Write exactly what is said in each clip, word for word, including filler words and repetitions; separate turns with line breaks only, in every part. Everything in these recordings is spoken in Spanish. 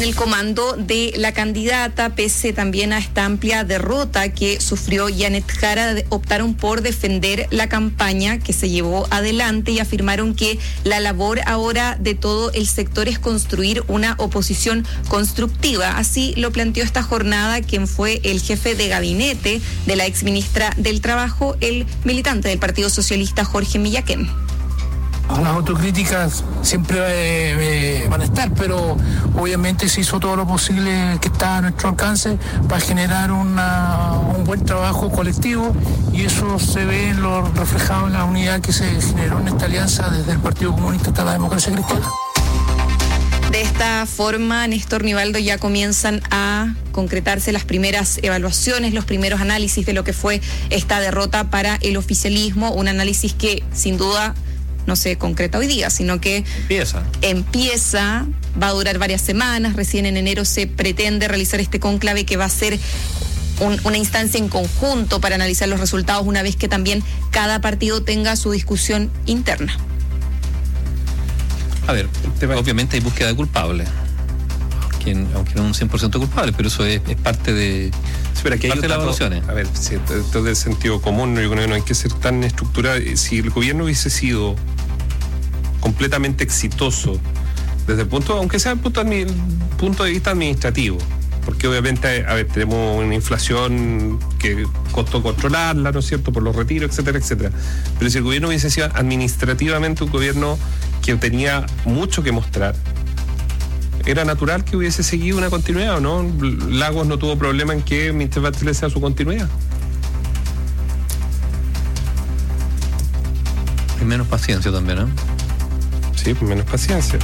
en el comando de la candidata, pese también a esta amplia derrota que sufrió Janet Jara, optaron por defender la campaña que se llevó adelante y afirmaron que la labor ahora de todo el sector es construir una oposición constructiva. Así lo planteó esta jornada quien fue el jefe de gabinete de la exministra del Trabajo, el militante del Partido Socialista Jorge Millaquén.
Las autocríticas siempre eh, eh, van a estar, pero obviamente se hizo todo lo posible que está a nuestro alcance para generar una, un buen trabajo colectivo, y eso se ve en lo reflejado en la unidad que se generó en esta alianza desde el Partido Comunista hasta la Democracia Cristiana.
De esta forma, Néstor Nivaldo, ya comienzan a concretarse las primeras evaluaciones, los primeros análisis de lo que fue esta derrota para el oficialismo, un análisis que sin duda no se concreta hoy día, sino que
empieza.
empieza, va a durar varias semanas. Recién en enero se pretende realizar este cónclave que va a ser un, una instancia en conjunto para analizar los resultados, una vez que también cada partido tenga su discusión interna.
A ver, obviamente hay búsqueda de culpables, aunque, aunque no un cien por ciento culpable, pero eso es, es parte de...
Espera, que hay
parte de las evaluaciones.
A ver, si esto es del sentido común, yo creo que no hay que ser tan estructurado. Si el gobierno hubiese sido completamente exitoso desde el punto, aunque sea el punto, punto de vista administrativo, porque obviamente, a ver, tenemos una inflación que costó controlarla, ¿no es cierto?, por los retiros, etcétera, etcétera. Pero si el gobierno hubiese sido administrativamente un gobierno que tenía mucho que mostrar, era natural que hubiese seguido una continuidad, ¿o no? Lagos no tuvo problema en que mister Bachelet sea su continuidad.
Y menos paciencia también, ¿no?
Sí, menos paciencia.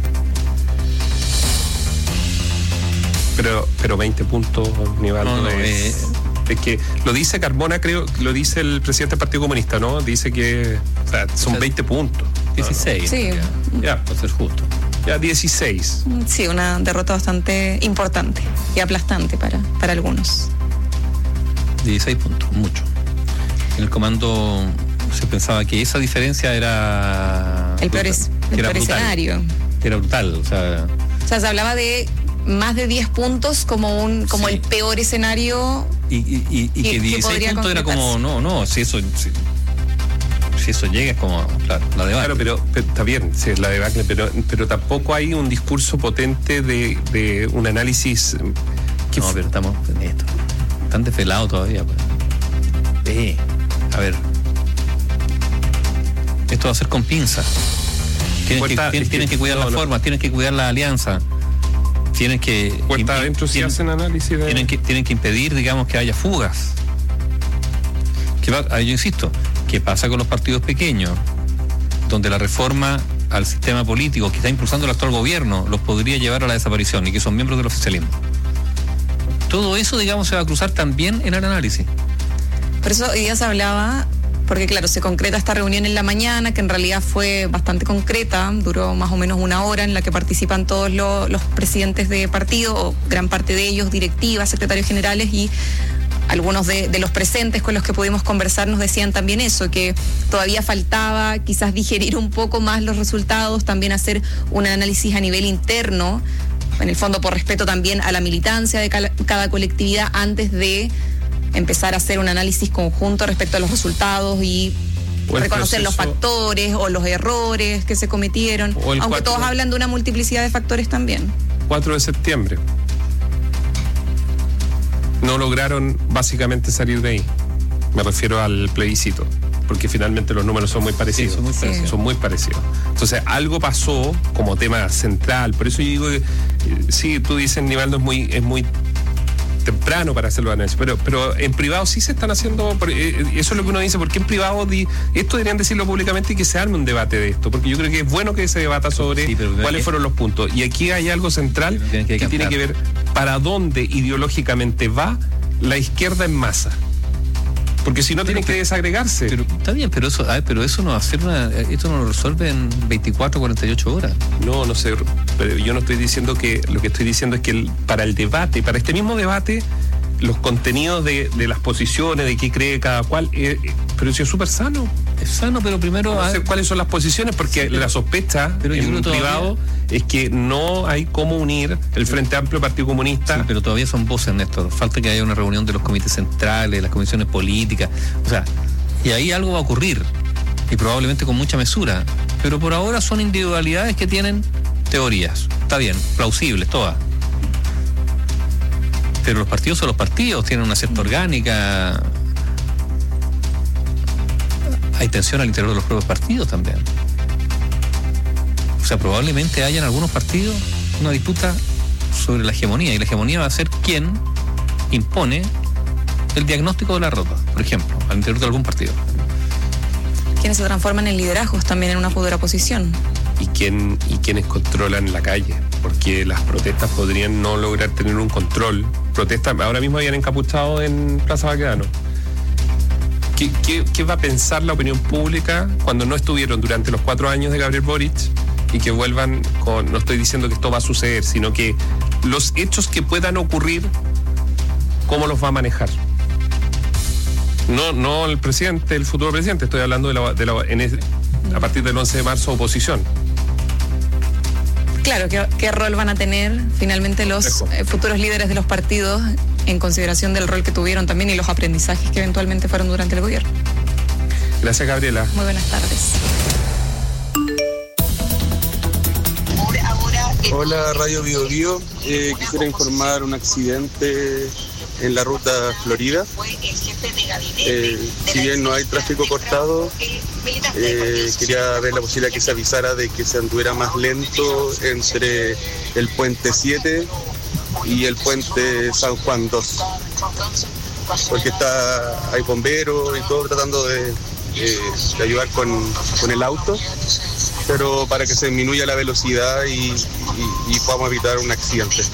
Pero, pero veinte puntos, Nivaldo, no, no, es, eh, es que lo dice Carmona, creo, lo dice el presidente del Partido Comunista, ¿no? Dice que, o sea, son o sea, veinte puntos.
dieciséis.
Sí.
Ya, ya, para ser justo.
Ya, dieciséis.
Sí, una derrota bastante importante y aplastante para, para algunos.
dieciséis puntos, mucho. En el comando se pensaba que esa diferencia era...
El peor, es, el peor escenario.
Era brutal, o sea...
O sea, se hablaba de más de diez puntos como un como sí. el peor escenario.
Y, y, y, y que, que dieciséis puntos era como, no, no, si eso... Si, si eso llega es como, claro, la debacle.
Claro, pero, pero está bien, sí, es la debacle, pero, pero tampoco hay un discurso potente de, de un análisis que...
No, pero estamos en esto. Están desvelados todavía. Pues. Eh, a ver. Esto va a ser con pinzas. Tienen, que, tienen, tienen que cuidar no, las no. formas, tienen que cuidar la alianza. Tienen que...
Puerta adentro si hacen análisis de...
Tienen que, tienen que impedir, digamos, que haya fugas. Que va, yo insisto, ¿qué pasa con los partidos pequeños? Donde la reforma al sistema político que está impulsando el actual gobierno los podría llevar a la desaparición y que son miembros del oficialismo. Todo eso, digamos, se va a cruzar también en el análisis.
Por eso hoy día se hablaba, porque claro, se concreta esta reunión en la mañana, que en realidad fue bastante concreta, duró más o menos una hora, en la que participan todos los, los presidentes de partido, o gran parte de ellos, directivas, secretarios generales, y algunos de, de los presentes con los que pudimos conversar nos decían también eso, que todavía faltaba quizás digerir un poco más los resultados, también hacer un análisis a nivel interno, en el fondo por respeto también a la militancia de cada, cada colectividad, antes de empezar a hacer un análisis conjunto respecto a los resultados y reconocer los factores o los errores que se cometieron, aunque cuatro, todos hablan de una multiplicidad de factores también.
cuatro de septiembre. No lograron básicamente salir de ahí. Me refiero al plebiscito, porque finalmente los números son muy parecidos.
Sí, son muy parecidos.
Son muy parecidos. Entonces, algo pasó como tema central. Por eso yo digo que, eh, sí, tú dices, Nivaldo, es muy, es muy temprano para hacerlo análisis, pero, pero en privado sí se están haciendo, eh, eso es lo que uno dice, porque en privado di, esto deberían decirlo públicamente y que se arme un debate de esto, porque yo creo que es bueno que se debata sobre sí, cuáles que, fueron los puntos. Y aquí hay algo central que, que, que tiene que ver para dónde ideológicamente va la izquierda en masa. Porque si no, tienen que desagregarse.
Pero está bien, pero eso, a ver, pero eso no va a hacer una, esto no lo resuelve en veinticuatro, cuarenta y ocho horas.
No, no sé, pero yo no estoy diciendo que, lo que estoy diciendo es que el, para el debate, para este mismo debate, los contenidos de, de las posiciones, de qué cree cada cual, eh, pero eso es súper sano.
Es sano, pero primero...
No sé cuáles son las posiciones, porque sí, pero, la sospecha pero en un privado es que no hay cómo unir el Frente Amplio Partido Comunista.
Sí, pero todavía son voces, Néstor. Falta que haya una reunión de los comités centrales, las comisiones políticas. O sea, y ahí algo va a ocurrir. Y probablemente con mucha mesura. Pero por ahora son individualidades que tienen teorías. Está bien, plausibles todas. Pero los partidos son los partidos, tienen una cierta orgánica. Hay tensión al interior de los propios partidos también. O sea, probablemente haya en algunos partidos una disputa sobre la hegemonía, y la hegemonía va a ser quien impone el diagnóstico de la derrota, por ejemplo, al interior de algún partido.
Quienes se transforman en liderazgos también en una futura posición.
Y, quién, y quienes controlan la calle, porque las protestas podrían no lograr tener un control. Protestas, ahora mismo habían encapuchado en Plaza Baquedano. ¿Qué, qué, ¿Qué va a pensar la opinión pública cuando no estuvieron durante los cuatro años de Gabriel Boric y que vuelvan con, no estoy diciendo que esto va a suceder, sino que los hechos que puedan ocurrir, cómo los va a manejar? No, no el presidente, el futuro presidente, estoy hablando de la, de la en el, a partir del once de marzo, oposición.
Claro, ¿qué, qué rol van a tener finalmente los eh, futuros líderes de los partidos en consideración del rol que tuvieron también y los aprendizajes que eventualmente fueron durante el gobierno?
Gracias, Gabriela.
Muy buenas tardes.
Hola, Radio Bio Bio. Eh, quisiera informar un accidente en la ruta Florida. Eh, si bien no hay tráfico cortado, eh, quería ver la posibilidad que se avisara de que se anduviera más lento entre el puente siete y el puente San Juan dos, porque está, hay bomberos y todo tratando de, eh, de ayudar con, con el auto, pero para que se disminuya la velocidad y, y, y podamos evitar un accidente.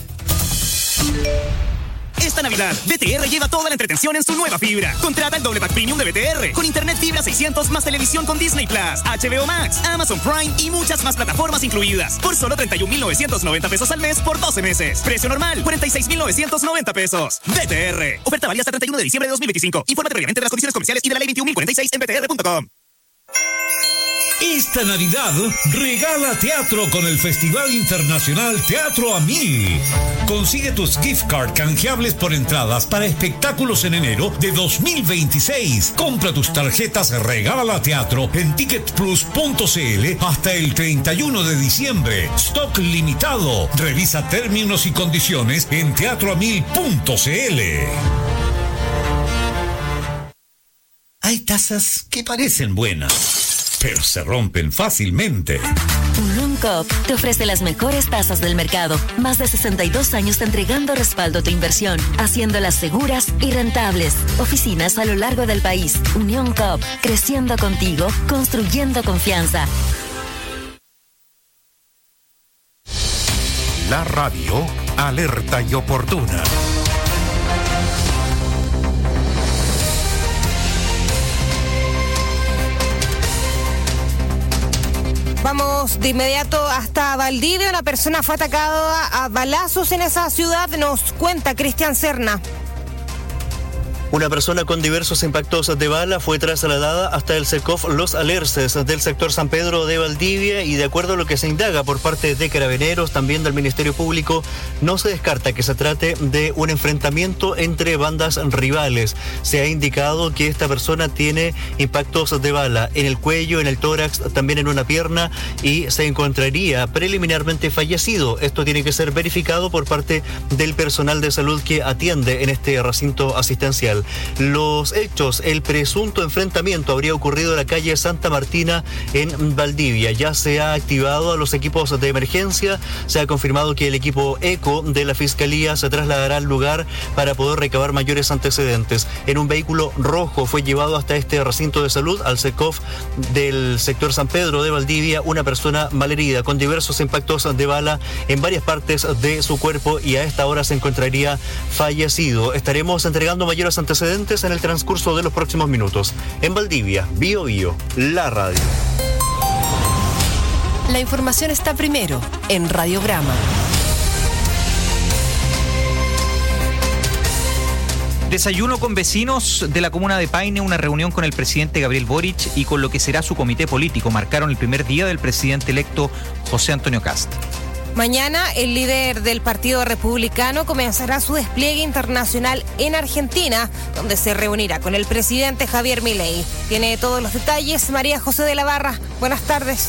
Esta Navidad, B T R lleva toda la entretención en su nueva fibra. Contrata el doble pack premium de B T R con internet fibra seiscientos más televisión con Disney Plus, H B O Max, Amazon Prime y muchas más plataformas incluidas por solo treinta y un mil novecientos noventa pesos al mes por doce meses. Precio normal, cuarenta y seis mil novecientos noventa pesos. B T R. Oferta válida hasta treinta y uno de diciembre de dos mil veinticinco. Infórmate previamente de las condiciones comerciales y de la ley veintiún mil cuarenta y seis en b t r punto com.
Esta Navidad regala teatro con el Festival Internacional Teatro a Mil. Consigue tus gift card canjeables por entradas para espectáculos en enero de dos mil veintiséis. Compra tus tarjetas Regala Teatro en ticket plus punto c l hasta el treinta y uno de diciembre. Stock limitado. Revisa términos y condiciones en teatro a mil punto c l. Hay tazas que parecen buenas, pero se rompen fácilmente.
Unión Coop te ofrece las mejores tasas del mercado. Más de sesenta y dos años entregando respaldo a tu inversión, haciéndolas seguras y rentables. Oficinas a lo largo del país. Unión Coop, creciendo contigo, construyendo confianza.
La radio alerta y oportuna.
Vamos de inmediato hasta Valdivia. Una persona fue atacada a balazos en esa ciudad. Nos cuenta Cristian Serna.
Una persona con diversos impactos de bala fue trasladada hasta el SECOF Los Alerces del sector San Pedro de Valdivia y de acuerdo a lo que se indaga por parte de Carabineros, también del Ministerio Público, no se descarta que se trate de un enfrentamiento entre bandas rivales. Se ha indicado que esta persona tiene impactos de bala en el cuello, en el tórax, también en una pierna y se encontraría preliminarmente fallecido. Esto tiene que ser verificado por parte del personal de salud que atiende en este recinto asistencial. Los hechos, el presunto enfrentamiento habría ocurrido en la calle Santa Martina en Valdivia. Ya se ha activado a los equipos de emergencia, se ha confirmado que el equipo ECO de la Fiscalía se trasladará al lugar para poder recabar mayores antecedentes. En un vehículo rojo fue llevado hasta este recinto de salud, al SECOF del sector San Pedro de Valdivia, una persona malherida con diversos impactos de bala en varias partes de su cuerpo y a esta hora se encontraría fallecido. Estaremos entregando mayores antecedentes antecedentes en el transcurso de los próximos minutos. En Valdivia, Bio Bio, la radio.
La información está primero en Radiograma.
Desayuno con vecinos de la comuna de Paine, una reunión con el presidente Gabriel Boric y con lo que será su comité político. Marcaron el primer día del presidente electo José Antonio Kast.
Mañana el líder del Partido Republicano comenzará su despliegue internacional en Argentina, donde se reunirá con el presidente Javier Milei. Tiene todos los detalles María José de la Barra. Buenas tardes.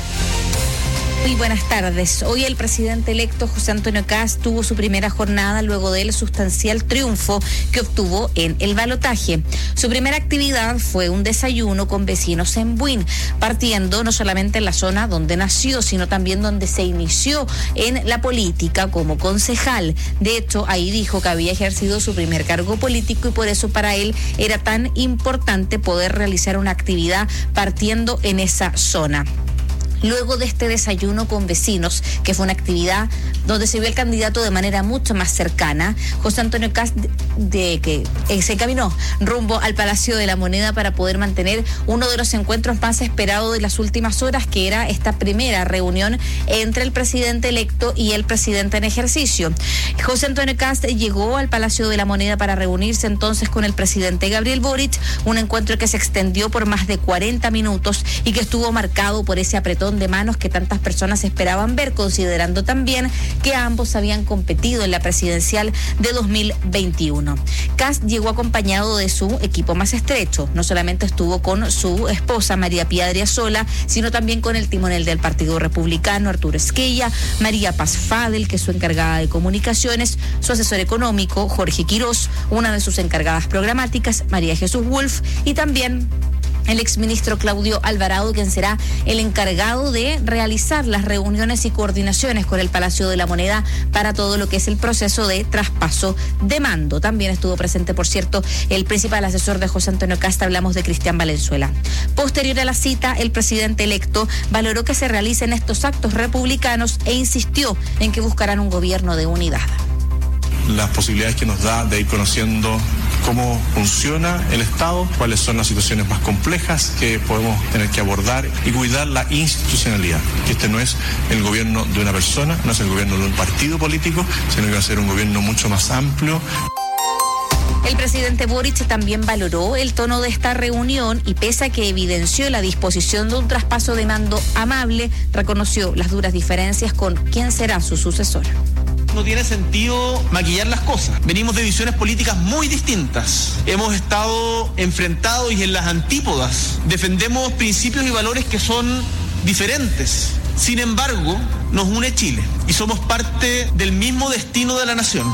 Muy buenas tardes. Hoy el presidente electo José Antonio Kast tuvo su primera jornada luego del sustancial triunfo que obtuvo en el balotaje. Su primera actividad fue un desayuno con vecinos en Buin, partiendo no solamente en la zona donde nació, sino también donde se inició en la política como concejal. De hecho, ahí dijo que había ejercido su primer cargo político y por eso para él era tan importante poder realizar una actividad partiendo en esa zona. Luego de este desayuno con vecinos, que fue una actividad donde se vio el candidato de manera mucho más cercana, José Antonio Kast de, de que eh, se encaminó rumbo al Palacio de la Moneda para poder mantener uno de los encuentros más esperados de las últimas horas, que era esta primera reunión entre el presidente electo y el presidente en ejercicio. José Antonio Kast llegó al Palacio de la Moneda para reunirse entonces con el presidente Gabriel Boric, un encuentro que se extendió por más de cuarenta minutos y que estuvo marcado por ese apretón de manos que tantas personas esperaban ver, considerando también que ambos habían competido en la presidencial de dos mil veintiuno. Kast llegó acompañado de su equipo más estrecho. No solamente estuvo con su esposa María Pía Adriasola, sino también con el timonel del Partido Republicano, Arturo Esquella, María Paz Fadel, que es su encargada de comunicaciones, su asesor económico, Jorge Quirós, una de sus encargadas programáticas, María Jesús Wolf, y también el exministro Claudio Alvarado, quien será el encargado de realizar las reuniones y coordinaciones con el Palacio de la Moneda para todo lo que es el proceso de traspaso de mando. También estuvo presente, por cierto, el principal asesor de José Antonio Kast, hablamos de Cristian Valenzuela. Posterior a la cita, el presidente electo valoró que se realicen estos actos republicanos e insistió en que buscarán un gobierno de unidad.
Las posibilidades que nos da de ir conociendo cómo funciona el Estado, cuáles son las situaciones más complejas que podemos tener que abordar y cuidar la institucionalidad, que este no es el gobierno de una persona, no es el gobierno de un partido político, sino que va a ser un gobierno mucho más amplio.
El presidente Boric también valoró el tono de esta reunión y pese a que evidenció la disposición de un traspaso de mando amable, reconoció las duras diferencias con quién será su sucesor.
No tiene sentido maquillar las cosas. Venimos de visiones políticas muy distintas. Hemos estado enfrentados y en las antípodas. Defendemos principios y valores que son diferentes. Sin embargo, nos une Chile y somos parte del mismo destino de la nación.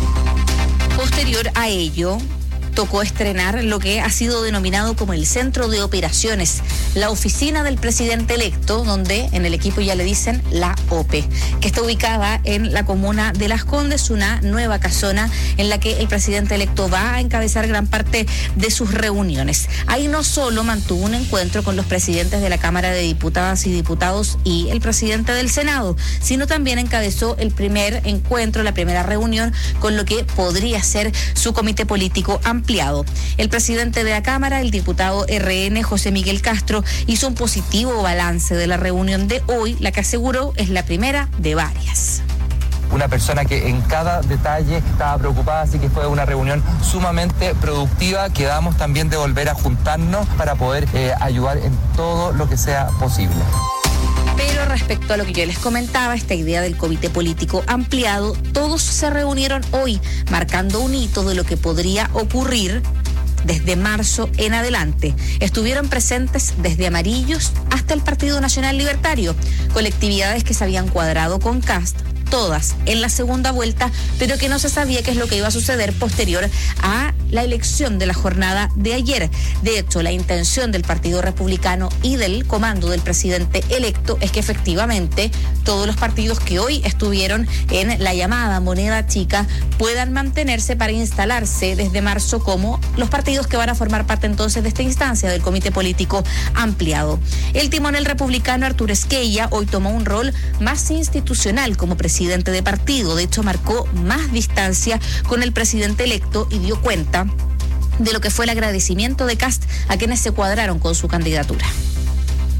Posterior a ello, tocó estrenar lo que ha sido denominado como el Centro de Operaciones, la oficina del presidente electo, donde en el equipo ya le dicen la O P E, que está ubicada en la comuna de Las Condes, una nueva casona en la que el presidente electo va a encabezar gran parte de sus reuniones. Ahí no solo mantuvo un encuentro con los presidentes de la Cámara de Diputadas y Diputados y el presidente del Senado, sino también encabezó el primer encuentro, la primera reunión con lo que podría ser su comité político amplio. El presidente de la Cámara, el diputado R N José Miguel Castro, hizo un positivo balance de la reunión de hoy, la que aseguró es la primera de varias.
Una persona que en cada detalle estaba preocupada, así que fue una reunión sumamente productiva. Quedamos también de volver a juntarnos para poder eh, ayudar en todo lo que sea posible.
Pero respecto a lo que yo les comentaba, esta idea del comité político ampliado, todos se reunieron hoy, marcando un hito de lo que podría ocurrir desde marzo en adelante. Estuvieron presentes desde Amarillos hasta el Partido Nacional Libertario, colectividades que se habían cuadrado con Kast, todas en la segunda vuelta, pero que no se sabía qué es lo que iba a suceder posterior a la elección de la jornada de ayer. De hecho, la intención del Partido Republicano y del comando del presidente electo es que efectivamente todos los partidos que hoy estuvieron en la llamada moneda chica puedan mantenerse para instalarse desde marzo como los partidos que van a formar parte entonces de esta instancia del comité político ampliado. El timonel republicano Arturo Esquella hoy tomó un rol más institucional como presidente de partido. De hecho, marcó más distancia con el presidente electo y dio cuenta de lo que fue el agradecimiento de Kast a quienes se cuadraron con su candidatura.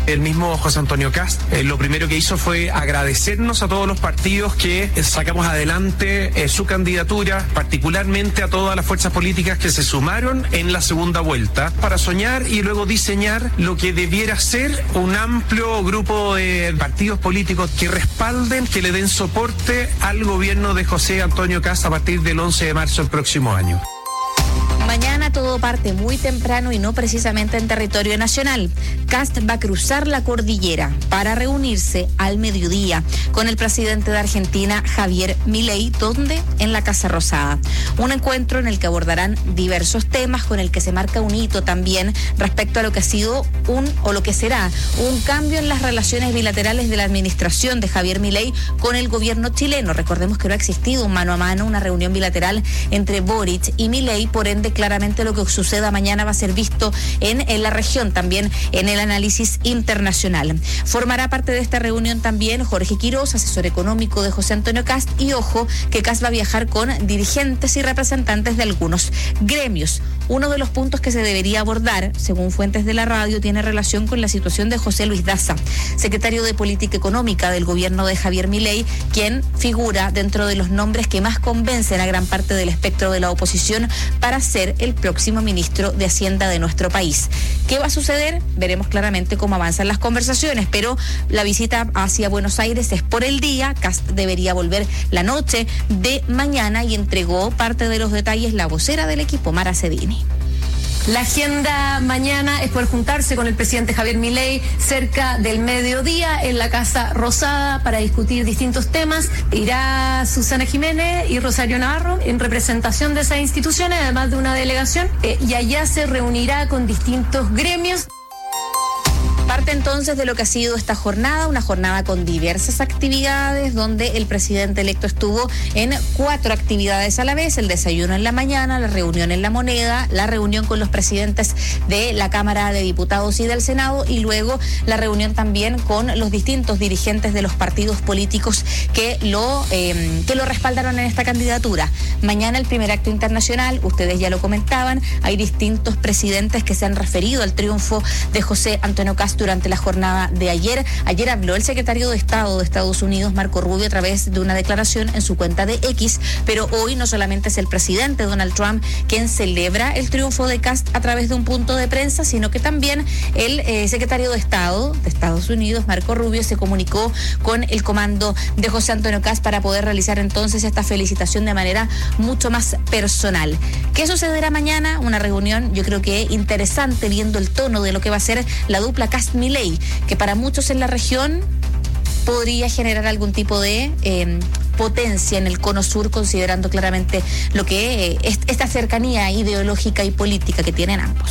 El mismo José Antonio Kast, eh, lo primero que hizo fue agradecernos a todos los partidos que eh, sacamos adelante eh, su candidatura, particularmente a todas las fuerzas políticas que se sumaron en la segunda vuelta, para soñar y luego diseñar lo que debiera ser un amplio grupo de partidos políticos que respalden, que le den soporte al gobierno de José Antonio Kast a partir del once de marzo del próximo año.
Mañana todo parte muy temprano y no precisamente en territorio nacional. Kast va a cruzar la cordillera para reunirse al mediodía con el presidente de Argentina, Javier Milei, donde en la Casa Rosada. Un encuentro en el que abordarán diversos temas, con el que se marca un hito también respecto a lo que ha sido un o lo que será un cambio en las relaciones bilaterales de la administración de Javier Milei con el gobierno chileno. Recordemos que no ha existido un mano a mano, una reunión bilateral entre Boric y Milei, por ende claramente lo que suceda mañana va a ser visto en, en la región, también en el análisis internacional. Formará parte de esta reunión también Jorge Quiroz, asesor económico de José Antonio Kast, y ojo que Kast va a viajar con dirigentes y representantes de algunos gremios. Uno de los puntos que se debería abordar, según fuentes de la radio, tiene relación con la situación de José Luis Daza, secretario de Política Económica del gobierno de Javier Milei, quien figura dentro de los nombres que más convencen a gran parte del espectro de la oposición para ser el próximo ministro de Hacienda de nuestro país. ¿Qué va a suceder? Veremos claramente cómo avanzan las conversaciones, pero la visita hacia Buenos Aires es por el día. Kast debería volver la noche de mañana y entregó parte de los detalles la vocera del equipo, Mara Cedini.
La agenda mañana es poder juntarse con el presidente Javier Milei cerca del mediodía en la Casa Rosada para discutir distintos temas. Irá Susana Jiménez y Rosario Navarro en representación de esas instituciones, además de una delegación, eh, y allá se reunirá con distintos gremios.
Parte entonces de lo que ha sido esta jornada, una jornada con diversas actividades, donde el presidente electo estuvo en cuatro actividades a la vez: el desayuno en la mañana, la reunión en La Moneda, la reunión con los presidentes de la Cámara de Diputados y del Senado, y luego la reunión también con los distintos dirigentes de los partidos políticos que lo, eh, que lo respaldaron en esta candidatura. Mañana el primer acto internacional, ustedes ya lo comentaban, hay distintos presidentes que se han referido al triunfo de José Antonio Kast durante la jornada de ayer. Ayer habló el secretario de Estado de Estados Unidos, Marco Rubio, a través de una declaración en su cuenta de X, pero hoy no solamente es el presidente Donald Trump quien celebra el triunfo de Kast a través de un punto de prensa, sino que también el eh, secretario de Estado de Estados Unidos, Marco Rubio, se comunicó con el comando de José Antonio Kast para poder realizar entonces esta felicitación de manera mucho más personal. ¿Qué sucederá mañana? Una reunión, yo creo que interesante, viendo el tono de lo que va a ser la dupla Kast-Milei, que para muchos en la región podría generar algún tipo de eh, potencia en el cono sur, considerando claramente lo que eh, es esta cercanía ideológica y política que tienen ambos.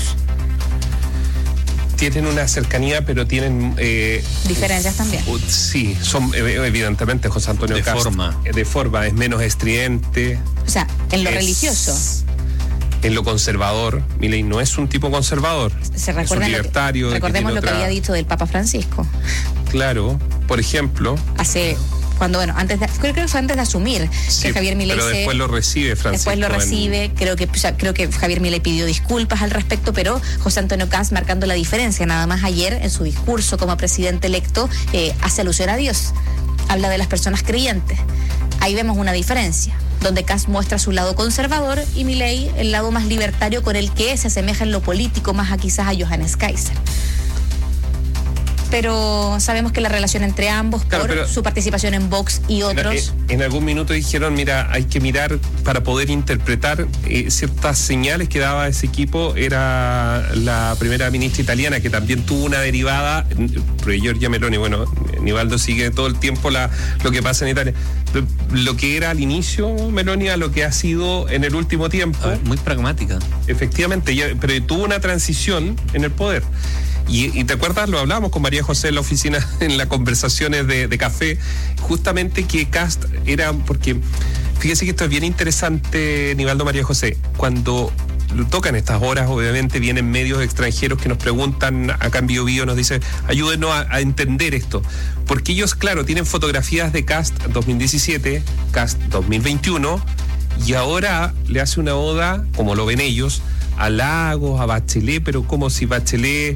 Tienen una cercanía, pero tienen... Eh,
diferencias también.
Uh, sí, son evidentemente José Antonio Kast.
De forma.
De forma, es menos estridente.
O sea, en lo
es,
religioso.
En lo conservador. Milei no es un tipo conservador.
Se
es un libertario.
Lo que, recordemos
que
lo
otra...
que había dicho del Papa Francisco.
Claro, por ejemplo.
Hace... Cuando, bueno, antes de, creo que fue antes de asumir
sí,
que Javier Milei
pero después
se,
lo recibe Francisco.
Después lo recibe, en... creo que o sea, creo que Javier Milei pidió disculpas al respecto, pero José Antonio Kast, marcando la diferencia, nada más ayer en su discurso como presidente electo, eh, hace alusión a Dios, habla de las personas creyentes. Ahí vemos una diferencia, donde Kast muestra su lado conservador y Milei el lado más libertario, con el que se asemeja en lo político más a quizás a Johannes Kaiser. Pero sabemos que la relación entre ambos, claro, por su participación en Vox y otros...
En, en algún minuto dijeron, mira, hay que mirar para poder interpretar eh, ciertas señales que daba ese equipo. Era la primera ministra italiana, que también tuvo una derivada, pero Giorgia Meloni, bueno, Nivaldo sigue todo el tiempo la, lo que pasa en Italia. Lo que era al inicio Meloni a lo que ha sido en el último tiempo.
Ver, muy pragmática.
Efectivamente, ya, pero tuvo una transición en el poder. Y, y te acuerdas, lo hablábamos con María José en la oficina, en las conversaciones de, de café, justamente que Kast era, porque fíjese que esto es bien interesante, Nivaldo, María José, cuando lo tocan estas horas, obviamente vienen medios extranjeros que nos preguntan acá en Bio Bio, nos dicen, ayúdenos a, a entender esto, porque ellos, claro, tienen fotografías de Kast dos mil diecisiete, Kast dos mil veintiuno, y ahora le hace una oda, como lo ven ellos, a Lagos, a Bachelet, pero como si Bachelet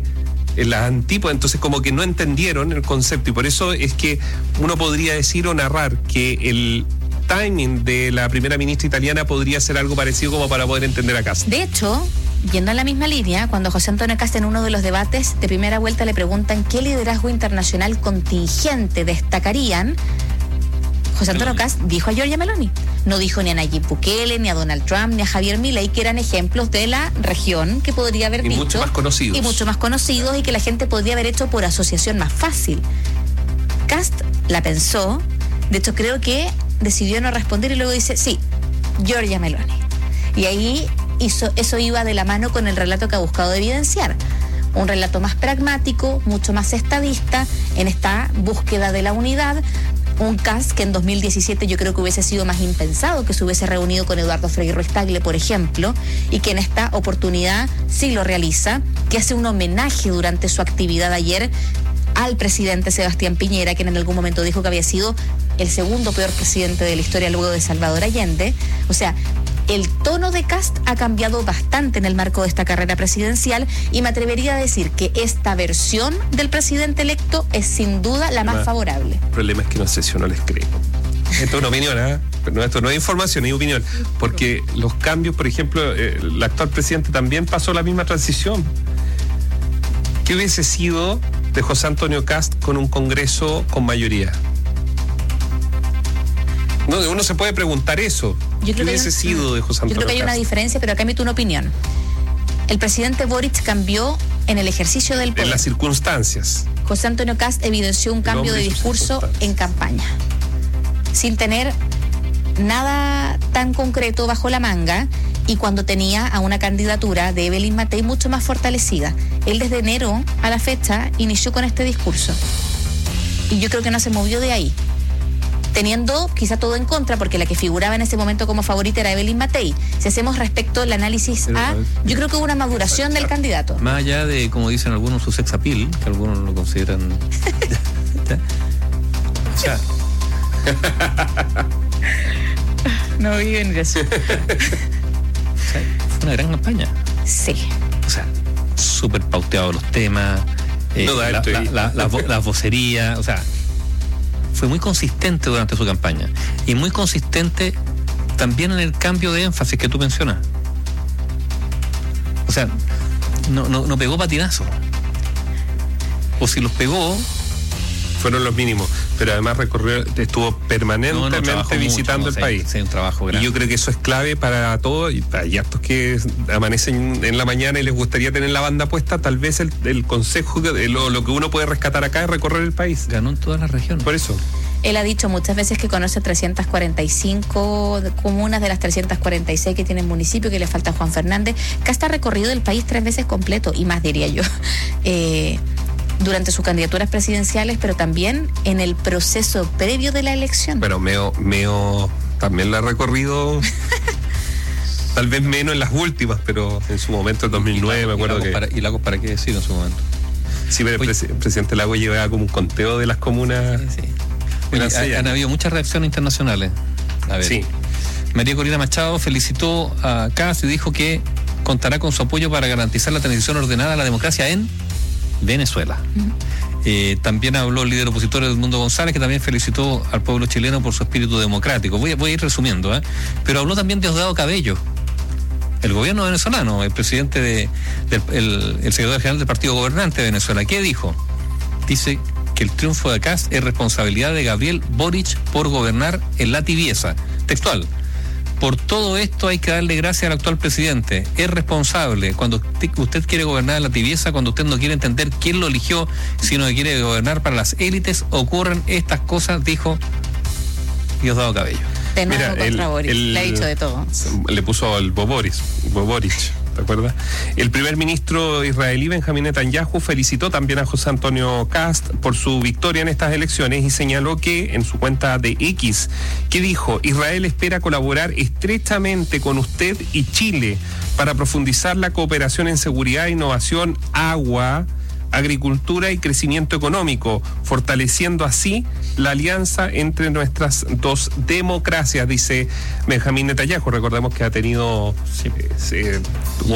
en las antípodas, entonces como que no entendieron el concepto, y por eso es que uno podría decir o narrar que el timing de la primera ministra italiana podría ser algo parecido como para poder entender a Cast.
De hecho, yendo en la misma línea, cuando José Antonio Cast en uno de los debates de primera vuelta le preguntan qué liderazgo internacional contingente destacarían, José Antonio Cast dijo a Giorgia Meloni. No dijo ni a Nayib Bukele, ni a Donald Trump, ni a Javier Milei, que eran ejemplos de la región que podría haber
y
dicho.
mucho más conocidos.
Y mucho más conocidos y que la gente podría haber hecho por asociación más fácil. Cast la pensó, de hecho creo que decidió no responder y luego dice, sí, Giorgia Meloni. Y ahí hizo, eso iba de la mano con el relato que ha buscado evidenciar. Un relato más pragmático, mucho más estadista, en esta búsqueda de la unidad. Un Cast que en dos mil diecisiete yo creo que hubiese sido más impensado que se hubiese reunido con Eduardo Frei Ruiz Tagle, por ejemplo, y que en esta oportunidad sí lo realiza, que hace un homenaje durante su actividad ayer al presidente Sebastián Piñera, quien en algún momento dijo que había sido el segundo peor presidente de la historia luego de Salvador Allende. O sea, el tono de Cast ha cambiado bastante en el marco de esta carrera presidencial y me atrevería a decir que esta versión del presidente electo es sin duda la más
Además,
favorable.
El problema es que no sé si uno les cree. Esto es una opinión, ¿eh? Pero no, esto no es información, es opinión. Porque los cambios, por ejemplo, eh, el actual presidente también pasó la misma transición. ¿Qué hubiese sido de José Antonio Cast con un Congreso con mayoría? No, uno se puede preguntar eso.
Yo
¿Qué
creo
hubiese
que hay,
sido de José Antonio
Yo creo que hay
Cast?
una diferencia, pero acá emito una opinión. El presidente Boric cambió en el ejercicio del poder.
En las circunstancias.
José Antonio Cast evidenció un cambio de discurso en campaña, sin tener nada tan concreto bajo la manga, y cuando tenía a una candidatura de Evelyn Matei mucho más fortalecida. Él desde enero a la fecha inició con este discurso. Y yo creo que no se movió de ahí, teniendo quizá todo en contra, porque la que figuraba en ese momento como favorita era Evelyn Matei. Si hacemos respecto al análisis
Pero,
a, yo creo que hubo una maduración del candidato.
Más allá de, como dicen algunos, su sex appeal, que algunos lo consideran. ¿Ya? O sea.
No viven de eso.
O sea, fue una gran campaña.
Sí.
O sea, súper pauteados los temas, eh,
No da
la,
esto
la,
ahí.
la, la, vo- la vocería, o sea, fue muy consistente durante su campaña y muy consistente también en el cambio de énfasis que tú mencionas. O sea, no, no, no pegó patinazo. O si los pegó,
fueron los mínimos, pero además recorrió, estuvo permanentemente
No, no, trabajó
visitando
mucho,
el
sí,
país.
sí, un trabajo grande.
Y yo creo que eso es clave para todos, y hay hartos que amanecen en la mañana y les gustaría tener la banda puesta. Tal vez el, el consejo, que- lo, lo que uno puede rescatar acá es recorrer el país.
Ganó en todas las regiones.
Por eso.
Él ha dicho muchas veces que conoce trescientas cuarenta y cinco comunas de las trescientas cuarenta y seis que tienen municipio, que le falta a Juan Fernández. Cast ha recorrido el país tres veces completo, y más diría yo, eh, durante sus candidaturas presidenciales, pero también en el proceso previo de la elección.
Pero Meo, Meo también la ha recorrido, tal vez menos en las últimas, pero en su momento, en dos mil nueve, me acuerdo que...
Para, ¿Y Lagos para qué decir en su momento?
Sí, pero el, presi- el presidente Lago llevaba como un conteo de las comunas.
Sí, sí. Oye,
Eran seis
han, han
años.
habido muchas reacciones internacionales. A ver.
Sí.
María Corina Machado felicitó a Cast y dijo que contará con su apoyo para garantizar la transición ordenada a la democracia en Venezuela. Uh-huh. Eh, también habló el líder opositor Edmundo González, que también felicitó al pueblo chileno por su espíritu democrático. Voy, a- voy a ir resumiendo, ¿eh? Pero habló también de Diosdado Cabello, el gobierno venezolano, el presidente de, del el, el secretario general del partido gobernante de Venezuela. ¿Qué dijo? Dice que el triunfo de Cast es responsabilidad de Gabriel Boric por gobernar en la tibieza. Textual: por todo esto hay que darle gracias al actual presidente. Es responsable. Cuando usted, usted quiere gobernar en la tibieza, cuando usted no quiere entender quién lo eligió, sino que quiere gobernar para las élites, ocurren estas cosas, dijo Diosdado Cabello.
De nuevo
Mira,
contra
el-
Boris.
el-
Le ha dicho de todo.
Le puso al Boboris, Boborich, ¿te acuerdas? El primer ministro israelí Benjamín Netanyahu felicitó también a José Antonio Cast por su victoria en estas elecciones y señaló que en su cuenta de X, que dijo: Israel espera colaborar estrechamente con usted y Chile para profundizar la cooperación en seguridad, innovación, agua, agricultura y crecimiento económico, fortaleciendo así la alianza entre nuestras dos democracias, dice Benjamín Netanyahu. Recordemos que ha tenido, eh, se- tuvo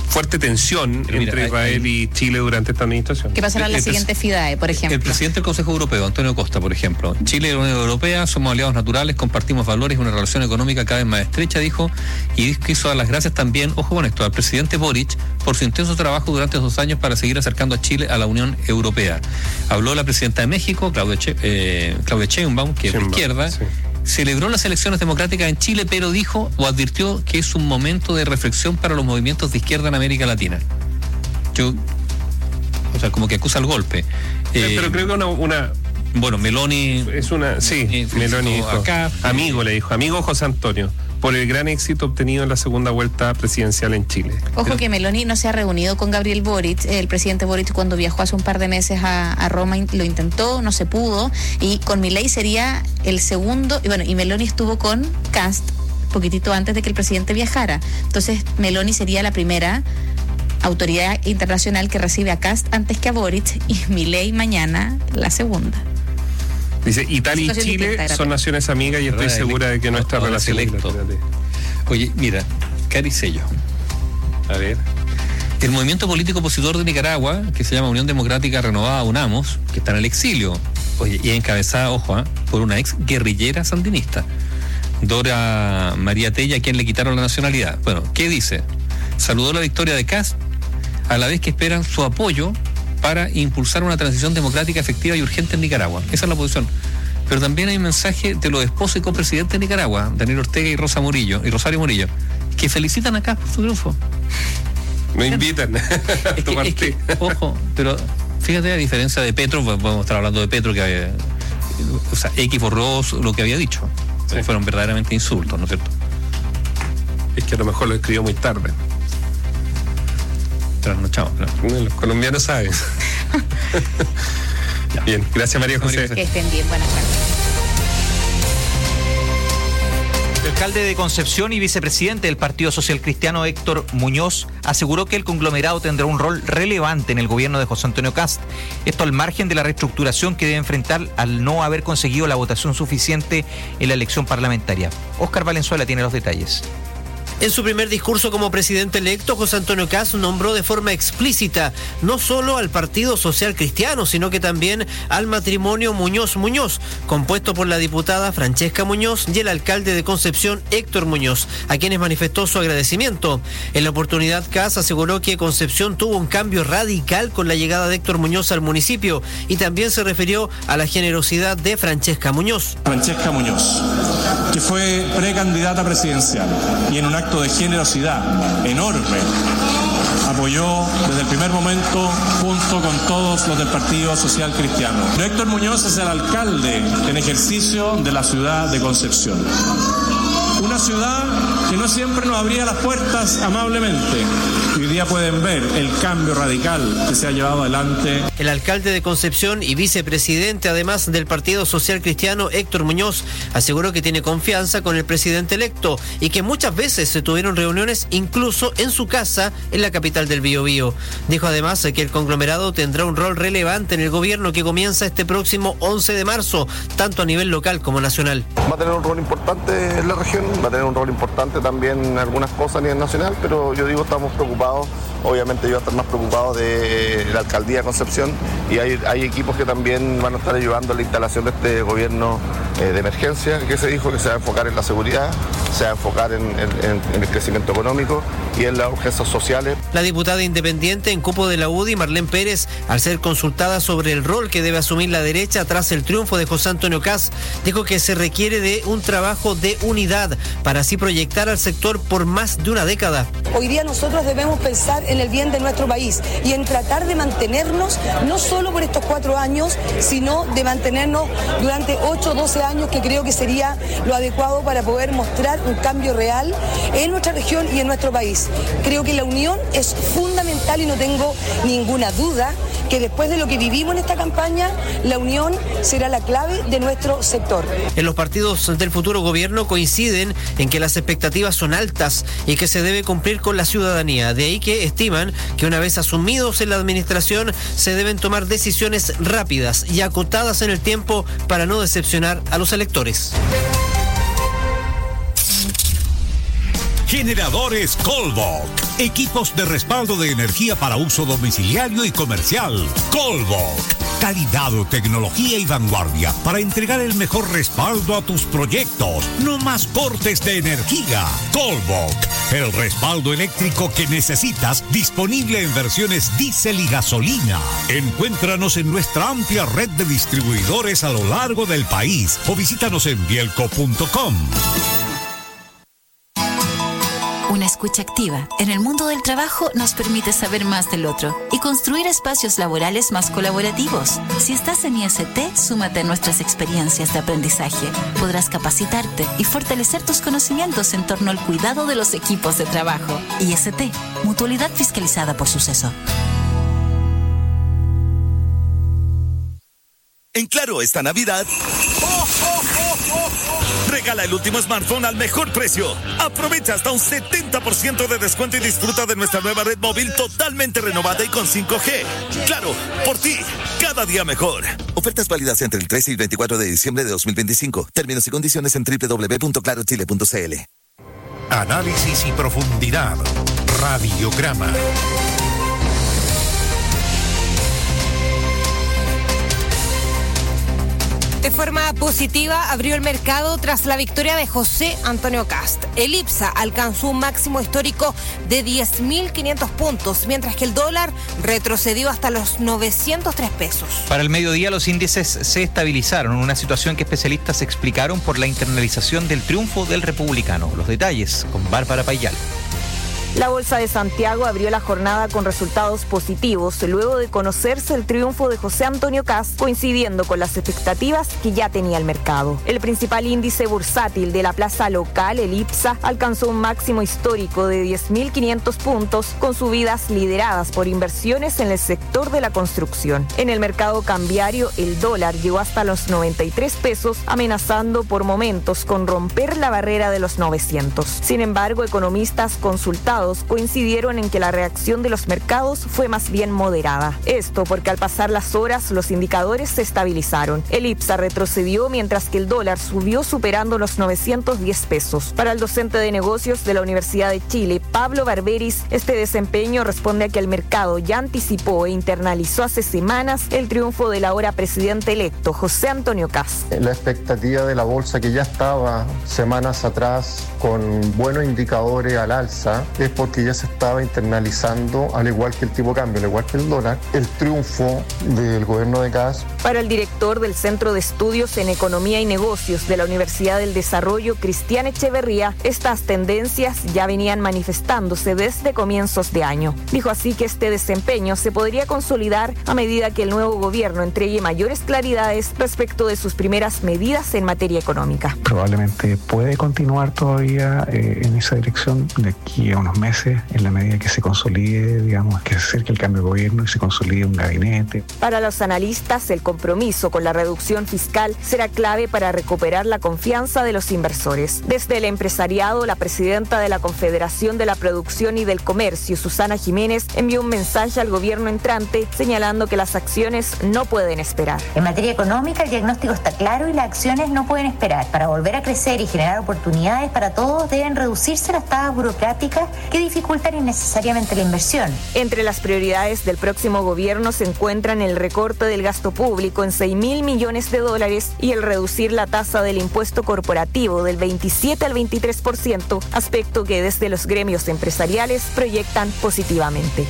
fuerte tensión Pero entre mira, Israel hay, y Chile durante esta administración.
¿Qué pasará en la siguiente FIDAE, por ejemplo?
El presidente del Consejo Europeo, Antonio Costa, por ejemplo. Chile y la Unión Europea somos aliados naturales, compartimos valores y una relación económica cada vez más estrecha, dijo, y quiso dar las gracias también, ojo con esto, al presidente Boric por su intenso trabajo durante esos años para seguir acercando a Chile a la Unión Europea. Habló la presidenta de México, Claudia, che, eh, Claudia Sheinbaum, que es de izquierda, sí. Celebró las elecciones democráticas en Chile, pero dijo o advirtió que es un momento de reflexión para los movimientos de izquierda en América Latina. Yo, o sea, como que acusa el golpe.
Eh, pero creo que una, una
bueno, Meloni
es una, sí, eh, Meloni dijo, acá, amigo le dijo, amigo José Antonio, por el gran éxito obtenido en la segunda vuelta presidencial en Chile.
Ojo
pero,
que Meloni no se ha reunido con Gabriel Boric, el presidente Boric cuando viajó hace un par de meses a, a Roma lo intentó, no se pudo, y con Milei sería el segundo, y bueno, y Meloni estuvo con Kast poquitito antes de que el presidente viajara. Entonces Meloni sería la primera autoridad internacional que recibe a Kast antes que a Boric, y Milei mañana la segunda.
Dice, Italia y Chile son naciones amigas y estoy segura de que nuestra relación es
Oye, mira, Caricello. A ver. El movimiento político opositor de Nicaragua, que se llama Unión Democrática Renovada, UNAMOS, que está en el exilio, oye, y encabezada, ojo, ¿eh? por una ex guerrillera sandinista, Dora María Tella, a quien le quitaron la nacionalidad. Bueno, ¿qué dice? Saludó la victoria de Kast, a la vez que esperan su apoyo para impulsar una transición democrática efectiva y urgente en Nicaragua. Esa es la posición. Pero también hay un mensaje de los esposos y copresidentes de Nicaragua, Daniel Ortega y Rosa Murillo, y Rosario Murillo, que felicitan acá por su triunfo.
Me invitan a
es que,
tomar
es que, ojo, pero fíjate, a diferencia de Petro, podemos estar hablando de Petro, que había, o sea, X borró lo que había dicho. Sí. Fueron verdaderamente insultos, ¿no es cierto?
Es que a lo mejor lo escribió muy tarde.
Trasnochado, ¿no?
Los colombianos saben. Bien, gracias María José.
Que estén bien, buenas tardes.
El alcalde de Concepción y vicepresidente del Partido Social Cristiano, Héctor Muñoz, aseguró que el conglomerado tendrá un rol relevante en el gobierno de José Antonio Kast. Esto al margen de la reestructuración que debe enfrentar al no haber conseguido la votación suficiente en la elección parlamentaria. Óscar Valenzuela tiene los detalles.
En su primer discurso como presidente electo, José Antonio Kast nombró de forma explícita no solo al Partido Social Cristiano, sino que también al matrimonio Muñoz-Muñoz, compuesto por la diputada Francesca Muñoz y el alcalde de Concepción, Héctor Muñoz, a quienes manifestó su agradecimiento. En la oportunidad, Kast aseguró que Concepción tuvo un cambio radical con la llegada de Héctor Muñoz al municipio y también se refirió a la generosidad de Francesca Muñoz.
Francesca Muñoz, que fue precandidata presidencial y en un acto de generosidad enorme apoyó desde el primer momento junto con todos los del Partido Social Cristiano. Héctor Muñoz es el alcalde en ejercicio de la ciudad de Concepción. Una ciudad que no siempre nos abría las puertas amablemente. Y hoy día pueden ver el cambio radical que se ha llevado adelante.
El alcalde de Concepción y vicepresidente, además del Partido Social Cristiano, Héctor Muñoz, aseguró que tiene confianza con el presidente electo y que muchas veces se tuvieron reuniones incluso en su casa en la capital del Biobío. Dijo además que el conglomerado tendrá un rol relevante en el gobierno que comienza este próximo once de marzo, tanto a nivel local como nacional.
Va a tener un rol importante en la región, va a tener un rol importante también en algunas cosas a nivel nacional, pero yo digo, estamos preocupados. Obviamente yo voy a estar más preocupado de la alcaldía de Concepción y hay, hay equipos que también van a estar ayudando a la instalación de este gobierno eh, de emergencia, que se dijo que se va a enfocar en la seguridad, se va a enfocar en, en, en el crecimiento económico y en las urgencias sociales.
La diputada independiente en cupo de la U D I, Marlene Pérez, al ser consultada sobre el rol que debe asumir la derecha tras el triunfo de José Antonio Kast, dijo que se requiere de un trabajo de unidad para así proyectar al sector por más de una década.
Hoy día nosotros debemos pensar en el bien de nuestro país y en tratar de mantenernos no solo por estos cuatro años, sino de mantenernos durante ocho o doce años, que creo que sería lo adecuado para poder mostrar un cambio real en nuestra región y en nuestro país. Creo que la unión es fundamental y no tengo ninguna duda que después de lo que vivimos en esta campaña, la unión será la clave de nuestro sector.
En los partidos del futuro gobierno coinciden en que las expectativas son altas y que se debe cumplir con la ciudadanía. De ahí que estiman que una vez asumidos en la administración se deben tomar decisiones rápidas y acotadas en el tiempo para no decepcionar a los electores.
Generadores Colvoc. Equipos de respaldo de energía para uso domiciliario y comercial. Colvoc. Calidad, tecnología y vanguardia para entregar el mejor respaldo a tus proyectos. No más cortes de energía. Colvoc. El respaldo eléctrico que necesitas, disponible en versiones diésel y gasolina. Encuéntranos en nuestra amplia red de distribuidores a lo largo del país o visítanos en bielco punto com.
Una escucha activa en el mundo del trabajo nos permite saber más del otro y construir espacios laborales más colaborativos. Si estás en I S T, súmate a nuestras experiencias de aprendizaje. Podrás capacitarte y fortalecer tus conocimientos en torno al cuidado de los equipos de trabajo. I S T, mutualidad fiscalizada por Suceso.
En Claro esta Navidad, ¡oh, oh, oh, oh, oh! Regala el último smartphone al mejor precio. Aprovecha hasta un setenta por ciento de descuento y disfruta de nuestra nueva red móvil totalmente renovada y con cinco G. Claro, por ti, cada día mejor. Ofertas válidas entre el trece y veinticuatro de diciembre de dos mil veinticinco. Términos y condiciones en doble u doble u doble u punto claro chile punto c l.
Análisis y profundidad. Radiograma.
De forma positiva abrió el mercado tras la victoria de José Antonio Kast. El IPSA alcanzó un máximo histórico de diez mil quinientos puntos, mientras que el dólar retrocedió hasta los novecientos tres pesos.
Para el mediodía los índices se estabilizaron, una situación que especialistas explicaron por la internalización del triunfo del republicano. Los detalles con Bárbara Payal.
La Bolsa de Santiago abrió la jornada con resultados positivos luego de conocerse el triunfo de José Antonio Kast, coincidiendo con las expectativas que ya tenía el mercado. El principal índice bursátil de la plaza local, el IPSA, alcanzó un máximo histórico de diez mil quinientos puntos, con subidas lideradas por inversiones en el sector de la construcción. En el mercado cambiario, el dólar llegó hasta los noventa y tres pesos, amenazando por momentos con romper la barrera de los novecientos. Sin embargo, economistas consultados coincidieron en que la reacción de los mercados fue más bien moderada. Esto porque al pasar las horas los indicadores se estabilizaron. El IPSA retrocedió mientras que el dólar subió superando los novecientos diez pesos. Para el docente de negocios de la Universidad de Chile, Pablo Barberis, este desempeño responde a que el mercado ya anticipó e internalizó hace semanas el triunfo del ahora presidente electo, José Antonio Kast.
La expectativa de la bolsa, que ya estaba semanas atrás con buenos indicadores al alza, es porque ya se estaba internalizando, al igual que el tipo de cambio, al igual que el dólar, el triunfo del gobierno de Kast.
Para el director del Centro de Estudios en Economía y Negocios de la Universidad del Desarrollo, Cristian Echeverría, estas tendencias ya venían manifestándose desde comienzos de año. Dijo así que este desempeño se podría consolidar a medida que el nuevo gobierno entregue mayores claridades respecto de sus primeras medidas en materia económica.
Probablemente puede continuar todavía eh, en esa dirección de aquí a unos meses, en la medida que se consolide, digamos, que se acerque el cambio de gobierno y se consolide un gabinete.
Para los analistas, el compromiso con la reducción fiscal será clave para recuperar la confianza de los inversores. Desde el empresariado, la presidenta de la Confederación de la Producción y del Comercio, Susana Jiménez, envió un mensaje al gobierno entrante señalando que las acciones no pueden esperar.
En materia económica, el diagnóstico está claro y las acciones no pueden esperar. Para volver a crecer y generar oportunidades para todos, deben reducirse las trabas burocráticas que dificultan innecesariamente la inversión.
Entre las prioridades del próximo gobierno se encuentran el recorte del gasto público en seis mil millones de dólares y el reducir la tasa del impuesto corporativo del veintisiete al veintitrés por ciento, aspecto que desde los gremios empresariales proyectan positivamente.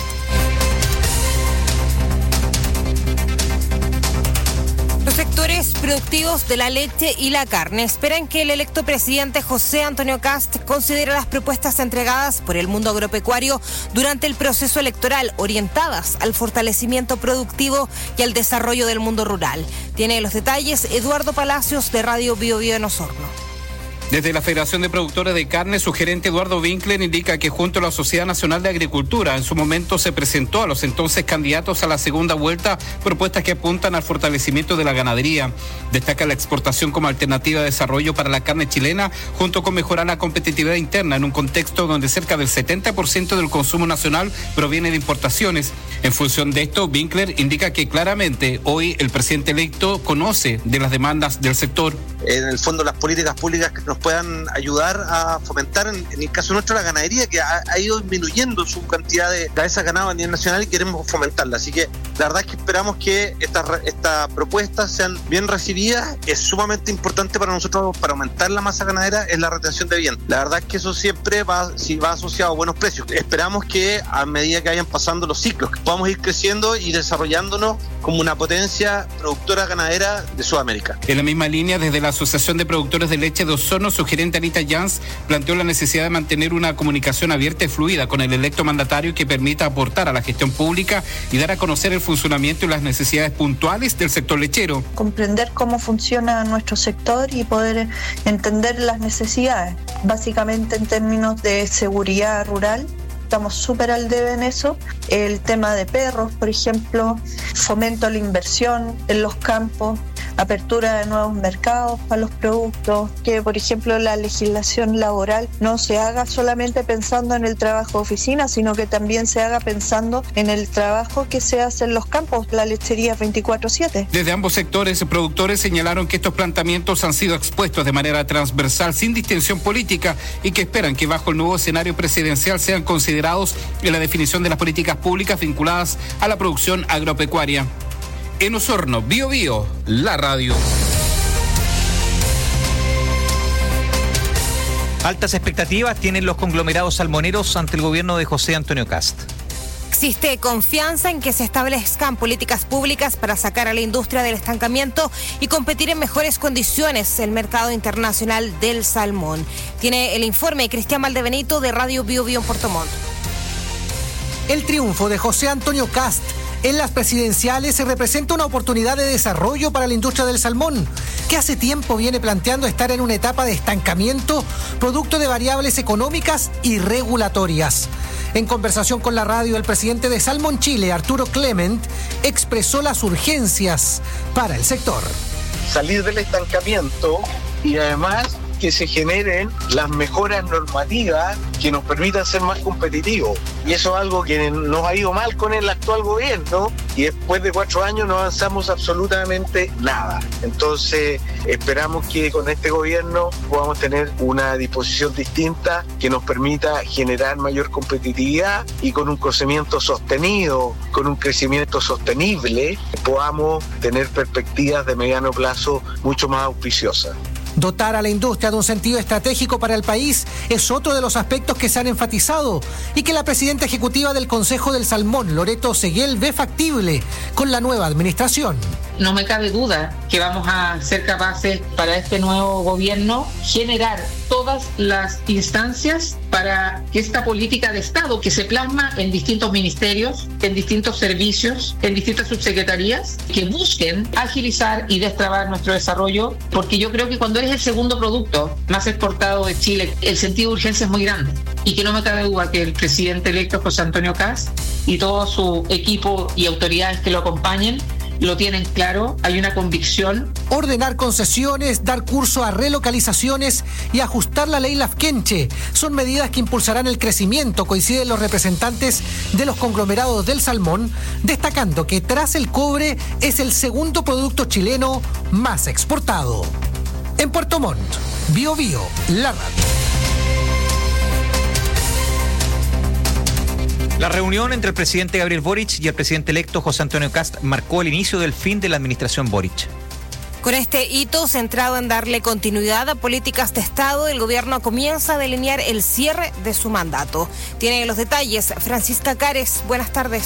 Los sectores productivos de la leche y la carne esperan que el electo presidente José Antonio Kast considere las propuestas entregadas por el mundo agropecuario durante el proceso electoral, orientadas al fortalecimiento productivo y al desarrollo del mundo rural. Tiene los detalles Eduardo Palacios, de Radio Bio Bio en Osorno.
Desde la Federación de Productores de Carne, su gerente Eduardo Winkler indica que junto a la Sociedad Nacional de Agricultura, en su momento se presentó a los entonces candidatos a la segunda vuelta propuestas que apuntan al fortalecimiento de la ganadería. Destaca la exportación como alternativa de desarrollo para la carne chilena, junto con mejorar la competitividad interna en un contexto donde cerca del setenta por ciento del consumo nacional proviene de importaciones. En función de esto, Winkler indica que claramente hoy el presidente electo conoce de las demandas del sector.
En el fondo, las políticas públicas que nos
puedan ayudar a fomentar, en, en el caso nuestro, la ganadería, que ha, ha ido disminuyendo su cantidad de cabezas ganadas a nivel nacional y queremos fomentarla. Así que la verdad es que esperamos que estas esta propuestas sean bien recibidas. Es sumamente importante para nosotros, para aumentar la masa ganadera, es la retención de bien. La verdad es que eso siempre va, si va asociado a buenos precios. Esperamos que a medida que vayan pasando los ciclos, que podamos ir creciendo y desarrollándonos como una potencia productora ganadera de Sudamérica.
En la misma línea, desde la Asociación de Productores de Leche de Osorno, su gerente Anita Jans planteó la necesidad de mantener una comunicación abierta y fluida con el electo mandatario que permita aportar a la gestión pública y dar a conocer el funcionamiento y las necesidades puntuales del sector lechero.
Comprender cómo funciona nuestro sector y poder entender las necesidades, básicamente en términos de seguridad rural. Estamos súper al debe en eso. El tema de perros, por ejemplo, fomento a la inversión en los campos, apertura de nuevos mercados para los productos, que por ejemplo la legislación laboral no se haga solamente pensando en el trabajo de oficina, sino que también se haga pensando en el trabajo que se hace en los campos, la lechería veinticuatro siete.
Desde ambos sectores, productores señalaron que estos planteamientos han sido expuestos de manera transversal, sin distinción política, y que esperan que bajo el nuevo escenario presidencial sean considerados en la definición de las políticas públicas vinculadas a la producción agropecuaria. En Osorno, Bio Bio, la radio.
Altas expectativas tienen los conglomerados salmoneros ante el gobierno de José Antonio Kast.
Existe confianza en que se establezcan políticas públicas para sacar a la industria del estancamiento y competir en mejores condiciones el mercado internacional del salmón. Tiene el informe Cristian Valdebenito de Radio Bio Bio en Puerto Montt.
El triunfo de José Antonio Kast en las presidenciales se representa una oportunidad de desarrollo para la industria del salmón, que hace tiempo viene planteando estar en una etapa de estancamiento, producto de variables económicas y regulatorias. En conversación con la radio, el presidente de Salmón Chile, Arturo Clement, expresó las urgencias para el sector.
Salir del estancamiento y además que se generen las mejoras normativas que nos permitan ser más competitivos. Y eso es algo que nos ha ido mal con el actual gobierno y después de cuatro años no avanzamos absolutamente nada. Entonces esperamos que con este gobierno podamos tener una disposición distinta que nos permita generar mayor competitividad y con un crecimiento sostenido, con un crecimiento sostenible, podamos tener perspectivas de mediano plazo mucho más auspiciosas.
Dotar a la industria de un sentido estratégico para el país es otro de los aspectos que se han enfatizado y que la presidenta ejecutiva del Consejo del Salmón, Loreto Seguel, ve factible con la nueva administración.
No me cabe duda que vamos a ser capaces para este nuevo gobierno generar todas las instancias para que esta política de Estado que se plasma en distintos ministerios, en distintos servicios, en distintas subsecretarías, que busquen agilizar y destrabar nuestro desarrollo, porque yo creo que cuando eres el segundo producto más exportado de Chile, el sentido de urgencia es muy grande y que no me cabe duda que el presidente electo José Antonio Kast y todo su equipo y autoridades que lo acompañen lo tienen claro, hay una convicción.
Ordenar concesiones, dar curso a relocalizaciones y ajustar la ley Lafkenche son medidas que impulsarán el crecimiento, coinciden los representantes de los conglomerados del salmón, destacando que tras el cobre es el segundo producto chileno más exportado. En Puerto Montt, Bio Bio, la radio.
La reunión entre el presidente Gabriel Boric y el presidente electo José Antonio Kast marcó el inicio del fin de la administración Boric.
Con este hito centrado en darle continuidad a políticas de Estado, el gobierno comienza a delinear el cierre de su mandato. Tiene los detalles Francisca Cares. Buenas tardes.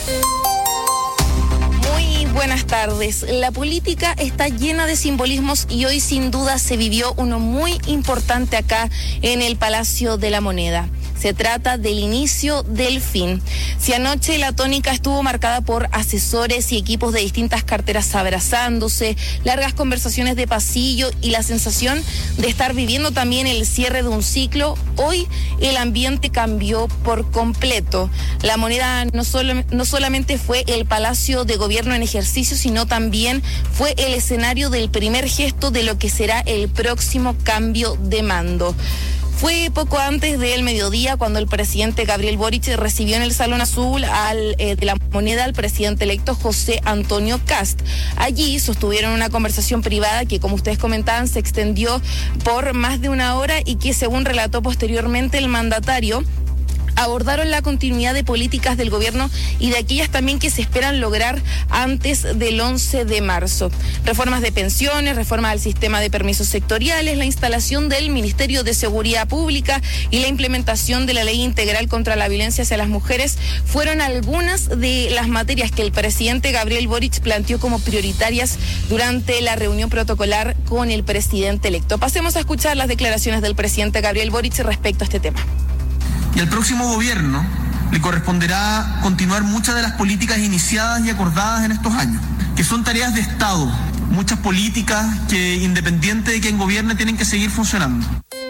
Muy buenas tardes. La política está llena de simbolismos y hoy sin duda se vivió uno muy importante acá en el Palacio de la Moneda. Se trata del inicio del fin. Si anoche la tónica estuvo marcada por asesores y equipos de distintas carteras abrazándose, largas conversaciones de pasillo y la sensación de estar viviendo también el cierre de un ciclo, hoy el ambiente cambió por completo. La Moneda no, solo, no solamente fue el Palacio de Gobierno en ejercicio, sino también fue el escenario del primer gesto de lo que será el próximo cambio de mando. Fue poco antes del mediodía cuando el presidente Gabriel Boric recibió en el Salón Azul al, eh, de la Moneda al presidente electo José Antonio Kast. Allí sostuvieron una conversación privada que, como ustedes comentaban, se extendió por más de una hora y que, según relató posteriormente el mandatario, abordaron la continuidad de políticas del gobierno y de aquellas también que se esperan lograr antes del once de marzo. Reformas de pensiones, reforma al sistema de permisos sectoriales, la instalación del Ministerio de Seguridad Pública y la implementación de la Ley Integral contra la Violencia hacia las Mujeres fueron algunas de las materias que el presidente Gabriel Boric planteó como prioritarias durante la reunión protocolar con el presidente electo. Pasemos a escuchar las declaraciones del presidente Gabriel Boric respecto a este tema.
Y al próximo gobierno le corresponderá continuar muchas de las políticas iniciadas y acordadas en estos años, que son tareas de Estado, muchas políticas que, independiente de quién gobierne, tienen que seguir funcionando.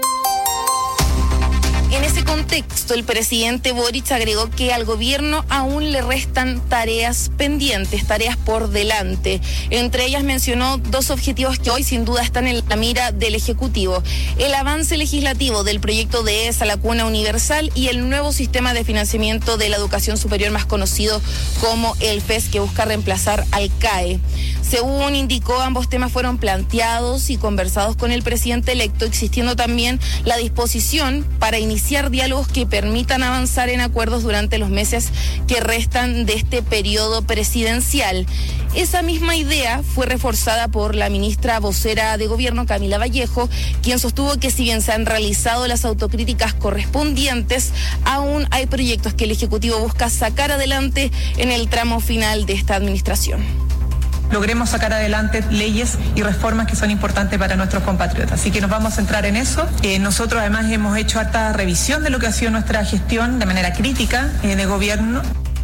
En ese contexto, el presidente Boric agregó que al gobierno aún le restan tareas pendientes, tareas por delante. Entre ellas mencionó dos objetivos que hoy sin duda están en la mira del Ejecutivo: el avance legislativo del proyecto de ESA, la cuna universal, y el nuevo sistema de financiamiento de la educación superior más conocido como el F E S, que busca reemplazar al C A E. Según indicó, ambos temas fueron planteados y conversados con el presidente electo, existiendo también la disposición para iniciar diálogos que permitan avanzar en acuerdos durante los meses que restan de este periodo presidencial. Esa misma idea fue reforzada por la ministra vocera de Gobierno, Camila Vallejo, quien sostuvo que si bien se han realizado las autocríticas correspondientes, aún hay proyectos que el Ejecutivo busca sacar adelante en el tramo final de esta administración.
Logremos sacar adelante leyes y reformas que son importantes para nuestros compatriotas. Así que nos vamos a centrar en eso. Eh, nosotros además hemos hecho harta revisión de lo que ha sido nuestra gestión de manera crítica eh, de gobierno.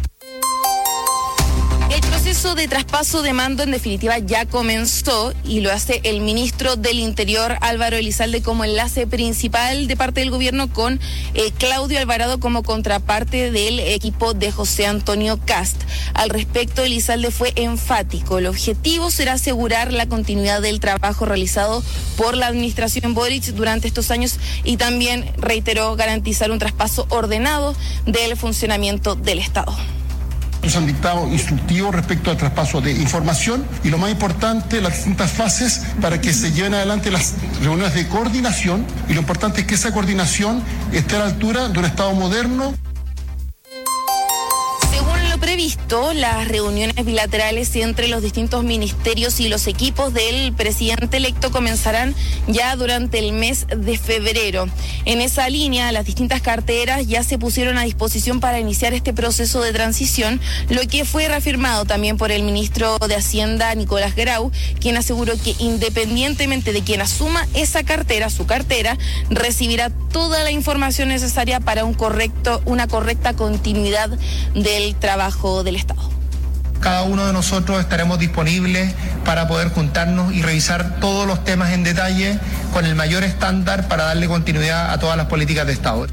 El proceso de traspaso de mando en definitiva ya comenzó y lo hace el ministro del Interior, Álvaro Elizalde, como enlace principal de parte del gobierno, con eh, Claudio Alvarado como contraparte del equipo de José Antonio Kast. Al respecto, Elizalde fue enfático: el objetivo será asegurar la continuidad del trabajo realizado por la administración Boric durante estos años y también reiteró garantizar un traspaso ordenado del funcionamiento del Estado.
Nos han dictado instructivos respecto al traspaso de información y, lo más importante, las distintas fases para que se lleven adelante las reuniones de coordinación, y lo importante es que esa coordinación esté a la altura de un Estado moderno.
Previsto, las reuniones bilaterales entre los distintos ministerios y los equipos del presidente electo comenzarán ya durante el mes de febrero. En esa línea, las distintas carteras ya se pusieron a disposición para iniciar este proceso de transición, lo que fue reafirmado también por el ministro de Hacienda, Nicolás Grau, quien aseguró que independientemente de quien asuma esa cartera, su cartera, recibirá toda la información necesaria para un correcto, una correcta continuidad del trabajo del Estado.
Cada uno de nosotros estaremos disponibles para poder juntarnos y revisar todos los temas en detalle con el mayor estándar para darle continuidad a todas las políticas de Estado.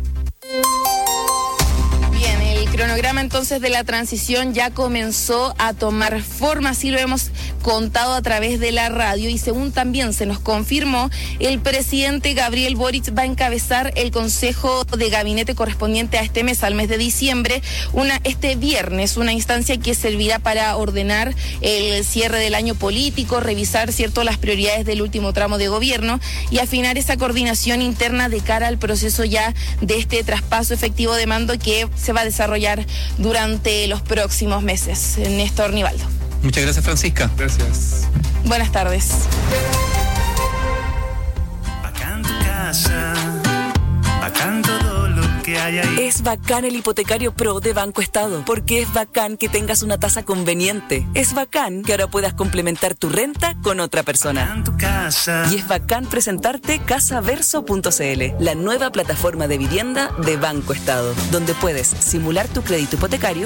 El cronograma entonces de la transición ya comenzó a tomar forma, así lo hemos contado a través de la radio, y según también se nos confirmó, el presidente Gabriel Boric va a encabezar el consejo de gabinete correspondiente a este mes, al mes de diciembre, una este viernes, una instancia que servirá para ordenar el cierre del año político, revisar cierto las prioridades del último tramo de gobierno y afinar esa coordinación interna de cara al proceso ya de este traspaso efectivo de mando que se va a desarrollar durante los próximos meses. Néstor Nivaldo.
Muchas gracias, Francisca.
Gracias.
Buenas tardes.
Bacán tu casa, bacán todo lo que hay ahí.
Es bacán el hipotecario Pro de Banco Estado, porque es bacán que tengas una tasa conveniente. Es bacán que ahora puedas complementar tu renta con otra persona.
Bacán tu casa.
Y es bacán presentarte casaverso punto c l, la nueva plataforma de vivienda de Banco Estado, donde puedes simular tu crédito hipotecario.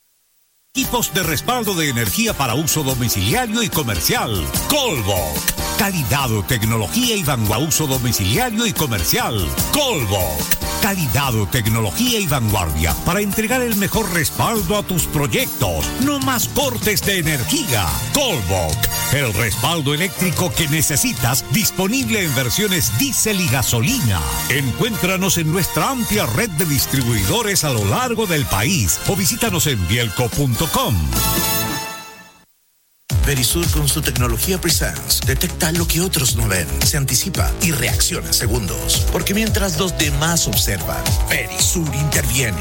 Equipos de respaldo de energía para uso domiciliario y comercial. Colbot. Calidad, tecnología y vanguardia. Uso domiciliario y comercial. Colbok. Calidad, tecnología y vanguardia para entregar el mejor respaldo a tus proyectos. No más cortes de energía. Colbok. El respaldo eléctrico que necesitas, disponible en versiones diésel y gasolina. Encuéntranos en nuestra amplia red de distribuidores a lo largo del país o visítanos en bielco punto com.
Verisur con su tecnología Presence detecta lo que otros no ven, se anticipa y reacciona en segundos. Porque mientras los demás observan, Verisur interviene.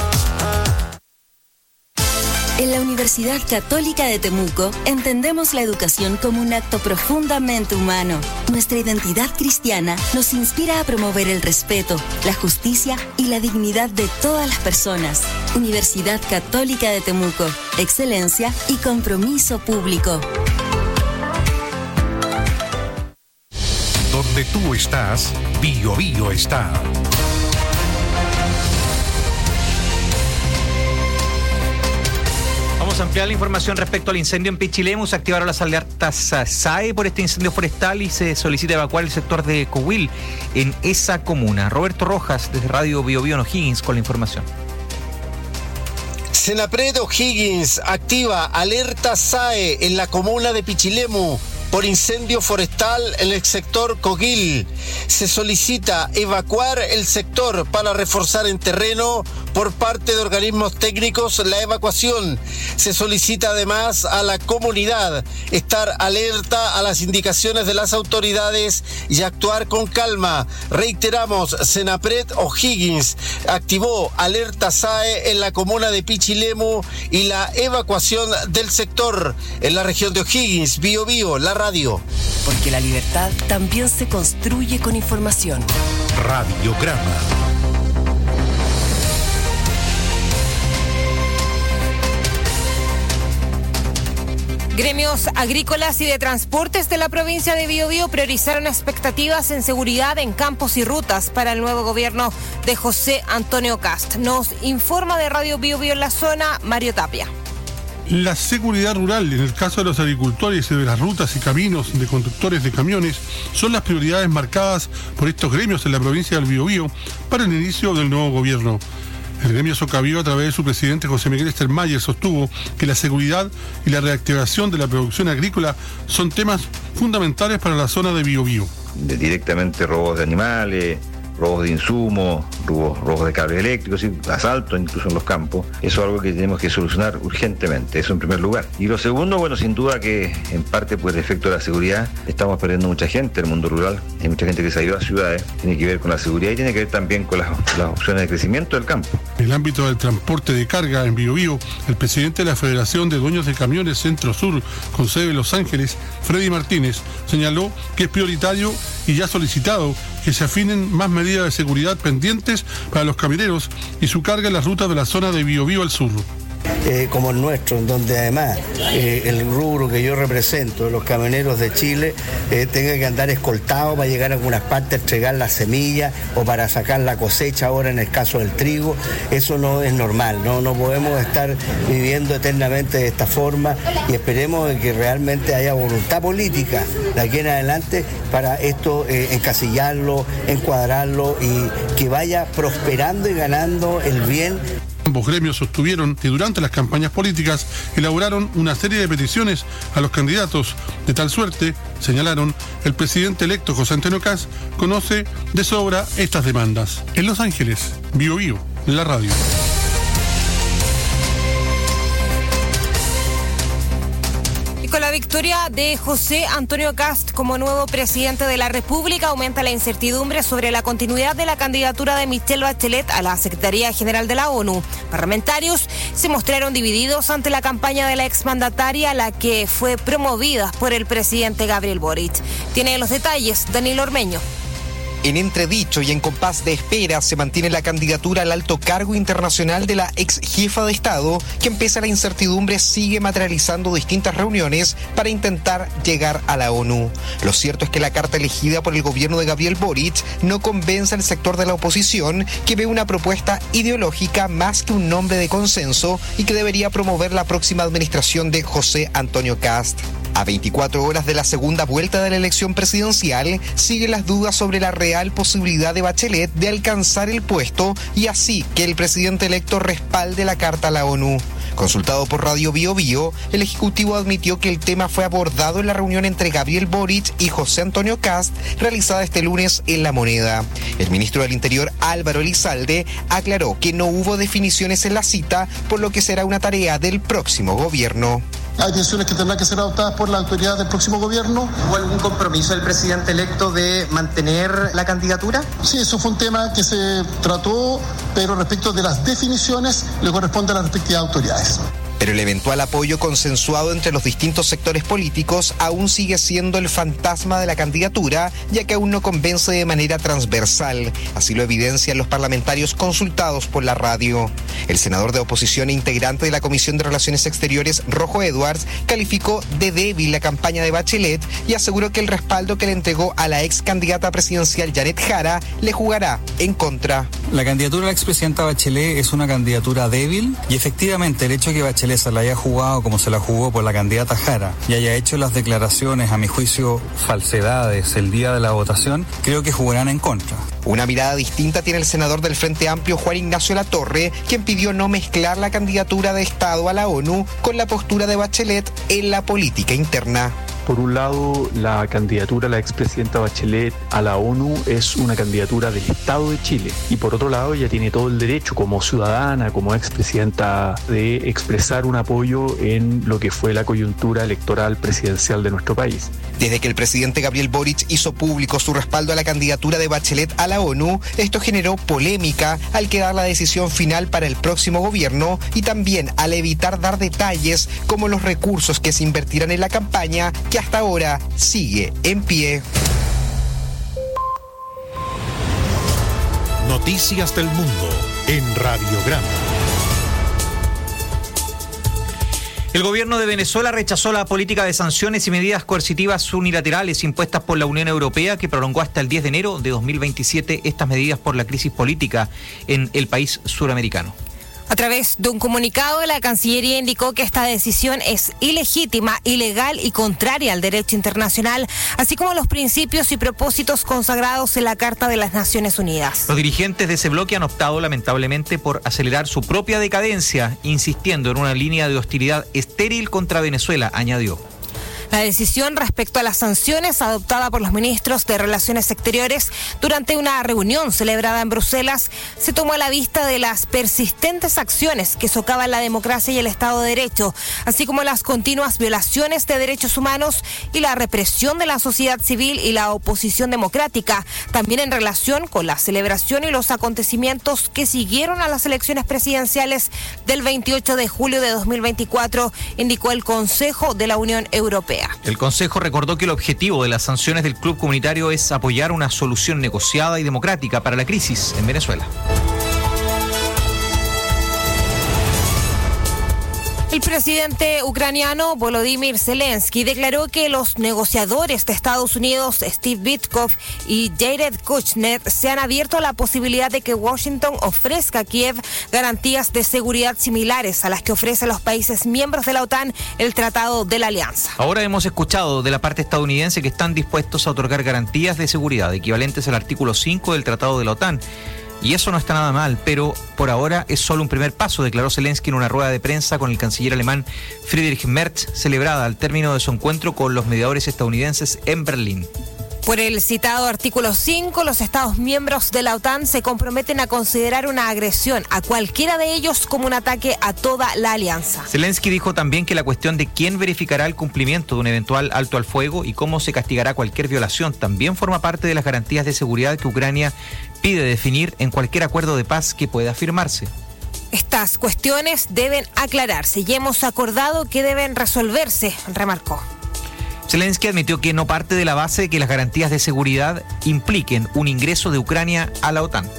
En la Universidad Católica de Temuco entendemos la educación como un acto profundamente humano. Nuestra identidad cristiana nos inspira a promover el respeto, la justicia y la dignidad de todas las personas. Universidad Católica de Temuco, excelencia y compromiso público.
Donde tú estás, Bio Bio está.
Vamos a ampliar la información respecto al incendio en Pichilemu. Se activaron las alertas S A E por este incendio forestal y se solicita evacuar el sector de Cohuil en esa comuna. Roberto Rojas, desde Radio Bio Bio en O'Higgins, con la información.
Senapred O'Higgins activa alerta S A E en la comuna de Pichilemu por incendio forestal en el sector Coguil. Se solicita evacuar el sector para reforzar en terreno por parte de organismos técnicos la evacuación. Se solicita además a la comunidad estar alerta a las indicaciones de las autoridades y actuar con calma. Reiteramos, Senapred O'Higgins activó alerta S A E en la comuna de Pichilemu y la evacuación del sector en la región de O'Higgins. Bio Bio, la radio.
Porque la libertad también se construye con información.
Radiograma.
Gremios agrícolas y de transportes de la provincia de Biobío priorizaron expectativas en seguridad en campos y rutas para el nuevo gobierno de José Antonio Kast. Nos informa de Radio Biobío en la zona, Mario Tapia.
La seguridad rural, en el caso de los agricultores y de las rutas y caminos de conductores de camiones, son las prioridades marcadas por estos gremios en la provincia del Biobío para el inicio del nuevo gobierno. El gremio Socavío, a través de su presidente José Miguel Estermayer, sostuvo que la seguridad y la reactivación de la producción agrícola son temas fundamentales para la zona de Biobío.
De directamente robos de animales, robos de insumos, robos, robos de cables eléctricos, asaltos incluso en los campos. Eso es algo que tenemos que solucionar urgentemente, eso en primer lugar. Y lo segundo, bueno, sin duda que en parte por el efecto de la seguridad estamos perdiendo mucha gente en el mundo rural. Hay mucha gente que se ha ido a las ciudades, tiene que ver con la seguridad y tiene que ver también con las, las opciones de crecimiento del campo.
En el ámbito del transporte de carga en Biobío, el presidente de la Federación de Dueños de Camiones Centro Sur, con sede en Los Ángeles, Freddy Martínez, señaló que es prioritario y ya solicitado que se afinen más medidas de seguridad pendientes para los camioneros y su carga en las rutas de la zona de Biobío al sur.
Eh, como el nuestro, donde además eh, el rubro que yo represento, los camioneros de Chile, eh, tenga que andar escoltado para llegar a algunas partes, entregar las semillas o para sacar la cosecha ahora en el caso del trigo. Eso no es normal, no, no podemos estar viviendo eternamente de esta forma y esperemos que realmente haya voluntad política de aquí en adelante para esto eh, encasillarlo, encuadrarlo y que vaya prosperando y ganando el bien.
Ambos gremios sostuvieron que durante las campañas políticas elaboraron una serie de peticiones a los candidatos. De tal suerte, señalaron, el presidente electo José Antonio Kast conoce de sobra estas demandas. En Los Ángeles, Biobío, la radio.
Con la victoria de José Antonio Kast como nuevo presidente de la República, aumenta la incertidumbre sobre la continuidad de la candidatura de Michelle Bachelet a la Secretaría General de la ONU. Parlamentarios se mostraron divididos ante la campaña de la exmandataria, la que fue promovida por el presidente Gabriel Boric. Tiene los detalles Danilo Ormeño.
En entredicho y en compás de espera se mantiene la candidatura al alto cargo internacional de la ex jefa de Estado, que pese a la incertidumbre sigue materializando distintas reuniones para intentar llegar a la ONU. Lo cierto es que la carta elegida por el gobierno de Gabriel Boric no convence al sector de la oposición, que ve una propuesta ideológica más que un nombre de consenso y que debería promover la próxima administración de José Antonio Kast. A veinticuatro horas de la segunda vuelta de la elección presidencial, siguen las dudas sobre la real posibilidad de Bachelet de alcanzar el puesto y así que el presidente electo respalde la carta a la ONU. Consultado por Radio Bio Bio, el Ejecutivo admitió que el tema fue abordado en la reunión entre Gabriel Boric y José Antonio Kast, realizada este lunes en La Moneda. El ministro del Interior, Álvaro Elizalde, aclaró que no hubo definiciones en la cita, por lo que será una tarea del próximo gobierno.
Hay decisiones que tendrán que ser adoptadas por la autoridad del próximo gobierno.
¿Hubo algún compromiso del presidente electo de mantener la candidatura?
Sí, eso fue un tema que se trató, pero respecto de las definiciones le corresponde a las respectivas autoridades.
Pero el eventual apoyo consensuado entre los distintos sectores políticos aún sigue siendo el fantasma de la candidatura, ya que aún no convence de manera transversal. Así lo evidencian los parlamentarios consultados por la radio. El senador de oposición e integrante de la Comisión de Relaciones Exteriores, Rojo Edwards, calificó de débil la campaña de Bachelet y aseguró que el respaldo que le entregó a la ex candidata presidencial Janet Jara le jugará en contra.
La candidatura de la expresidenta Bachelet es una candidatura débil y efectivamente el hecho de que Bachelet se la haya jugado como se la jugó por la candidata Jara y haya hecho las declaraciones, a mi juicio, falsedades el día de la votación, creo que jugarán en contra.
Una mirada distinta tiene el senador del Frente Amplio, Juan Ignacio Latorre, quien pidió no mezclar la candidatura de Estado a la ONU con la postura de Bachelet en la política interna.
Por un lado, la candidatura de la expresidenta Bachelet a la ONU es una candidatura del Estado de Chile. Y por otro lado, ella tiene todo el derecho como ciudadana, como expresidenta, de expresar un apoyo en lo que fue la coyuntura electoral presidencial de nuestro país.
Desde que el presidente Gabriel Boric hizo público su respaldo a la candidatura de Bachelet a la ONU, esto generó polémica al quedar la decisión final para el próximo gobierno y también al evitar dar detalles como los recursos que se invertirán en la campaña, que hasta ahora sigue en pie.
Noticias del Mundo en Radiograma.
El gobierno de Venezuela rechazó la política de sanciones y medidas coercitivas unilaterales impuestas por la Unión Europea, que prolongó hasta el diez de enero de dos mil veintisiete estas medidas por la crisis política en el país suramericano.
A través de un comunicado, la Cancillería indicó que esta decisión es ilegítima, ilegal y contraria al derecho internacional, así como a los principios y propósitos consagrados en la Carta de las Naciones Unidas.
Los dirigentes de ese bloque han optado lamentablemente por acelerar su propia decadencia, insistiendo en una línea de hostilidad estéril contra Venezuela, añadió.
La decisión respecto a las sanciones adoptada por los ministros de Relaciones Exteriores durante una reunión celebrada en Bruselas se tomó a la vista de las persistentes acciones que socavan la democracia y el Estado de Derecho, así como las continuas violaciones de derechos humanos y la represión de la sociedad civil y la oposición democrática, también en relación con la celebración y los acontecimientos que siguieron a las elecciones presidenciales del veintiocho de julio de dos mil veinticuatro, indicó el Consejo de la Unión Europea.
El Consejo recordó que el objetivo de las sanciones del Club Comunitario es apoyar una solución negociada y democrática para la crisis en Venezuela.
El presidente ucraniano Volodymyr Zelensky declaró que los negociadores de Estados Unidos, Steve Witkoff y Jared Kushner, se han abierto a la posibilidad de que Washington ofrezca a Kiev garantías de seguridad similares a las que ofrecen los países miembros de la OTAN, el Tratado de la Alianza.
Ahora hemos escuchado de la parte estadounidense que están dispuestos a otorgar garantías de seguridad equivalentes al artículo cinco del Tratado de la OTAN. Y eso no está nada mal, pero por ahora es solo un primer paso, declaró Zelensky en una rueda de prensa con el canciller alemán Friedrich Merz, celebrada al término de su encuentro con los mediadores estadounidenses en Berlín.
Por el citado artículo cinco, los Estados miembros de la OTAN se comprometen a considerar una agresión a cualquiera de ellos como un ataque a toda la alianza.
Zelensky dijo también que la cuestión de quién verificará el cumplimiento de un eventual alto al fuego y cómo se castigará cualquier violación también forma parte de las garantías de seguridad que Ucrania pide definir en cualquier acuerdo de paz que pueda firmarse.
Estas cuestiones deben aclararse y hemos acordado que deben resolverse, remarcó.
Zelensky admitió que no parte de la base de que las garantías de seguridad impliquen un ingreso de Ucrania a la OTAN.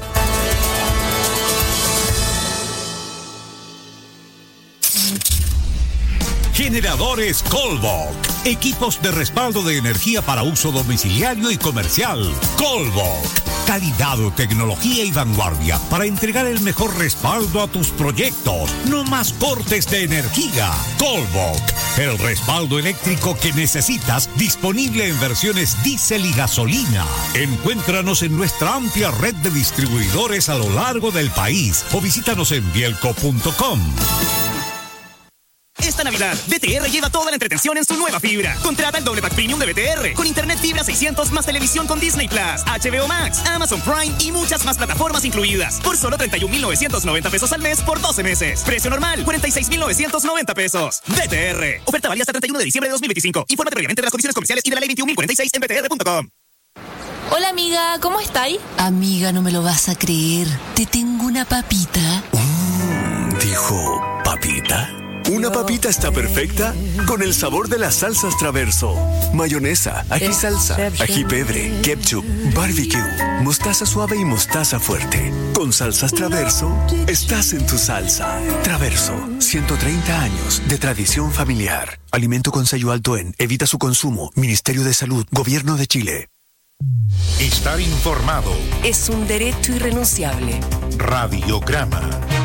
Generadores Colbok. Equipos de respaldo de energía para uso domiciliario y comercial. Colbok. Calidad, tecnología y vanguardia para entregar el mejor respaldo a tus proyectos. No más cortes de energía. Colbok. el respaldo eléctrico que necesitas, disponible en versiones diésel y gasolina. Encuéntranos en nuestra amplia red de distribuidores a lo largo del país o visítanos en bielco punto com.
Esta Navidad, B T R lleva toda la entretención en su nueva fibra. Contrata el doble pack premium de B T R con internet fibra seiscientos más televisión con Disney Plus, H B O Max, Amazon Prime y muchas más plataformas incluidas por solo treinta y un mil novecientos noventa pesos al mes por doce meses. Precio normal, cuarenta y seis mil novecientos noventa pesos. B T R. Oferta válida hasta treinta y uno de diciembre de dos mil veinticinco. Infórmate previamente de las condiciones comerciales y de la ley veintiún mil cuarenta y seis en b t r punto com.
Hola amiga, ¿cómo estáis?
Amiga, no me lo vas a creer. Te tengo una papita.
Mm, dijo, ¿papita? Una papita está perfecta con el sabor de las salsas Traverso. Mayonesa, ají salsa, ají pebre, ketchup, barbecue, mostaza suave y mostaza fuerte. Con salsas Traverso, estás en tu salsa. Traverso, ciento treinta años de tradición familiar. Alimento con sello alto en Evita su consumo. Ministerio de Salud, Gobierno de Chile.
Estar informado.
Es un derecho irrenunciable.
Radiograma.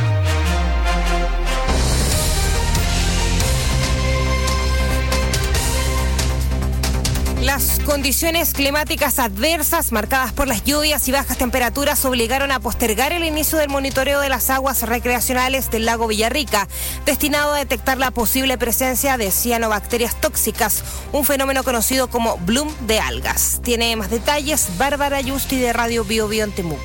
Las condiciones climáticas adversas marcadas por las lluvias y bajas temperaturas obligaron a postergar el inicio del monitoreo de las aguas recreacionales del lago Villarrica, destinado a detectar la posible presencia de cianobacterias tóxicas, un fenómeno conocido como bloom de algas. Tiene más detalles Bárbara Yusti de Radio Bio Bio en Temuco.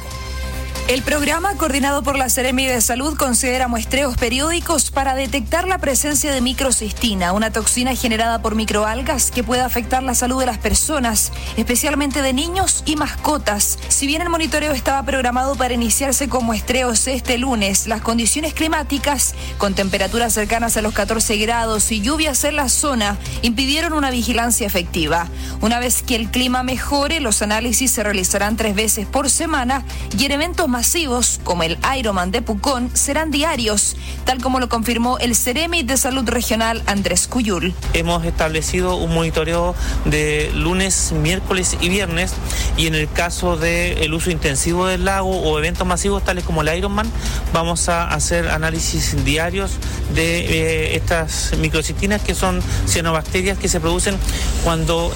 El programa, coordinado por la Seremi de Salud, considera muestreos periódicos para detectar la presencia de microcistina, una toxina generada por microalgas que puede afectar la salud de las personas, especialmente de niños y mascotas. Si bien el monitoreo estaba programado para iniciarse con muestreos este lunes, las condiciones climáticas, con temperaturas cercanas a los catorce grados y lluvias en la zona, impidieron una vigilancia efectiva. Una vez que el clima mejore, los análisis se realizarán tres veces por semana y en eventos masivos, como el Ironman de Pucón, serán diarios, tal como lo confirmó el Seremi de Salud Regional Andrés Cuyul.
Hemos establecido un monitoreo de lunes, miércoles y viernes, y en el caso del uso intensivo del lago o eventos masivos tales como el Ironman, vamos a hacer análisis diarios de eh, estas microcistinas, que son cianobacterias que se producen cuando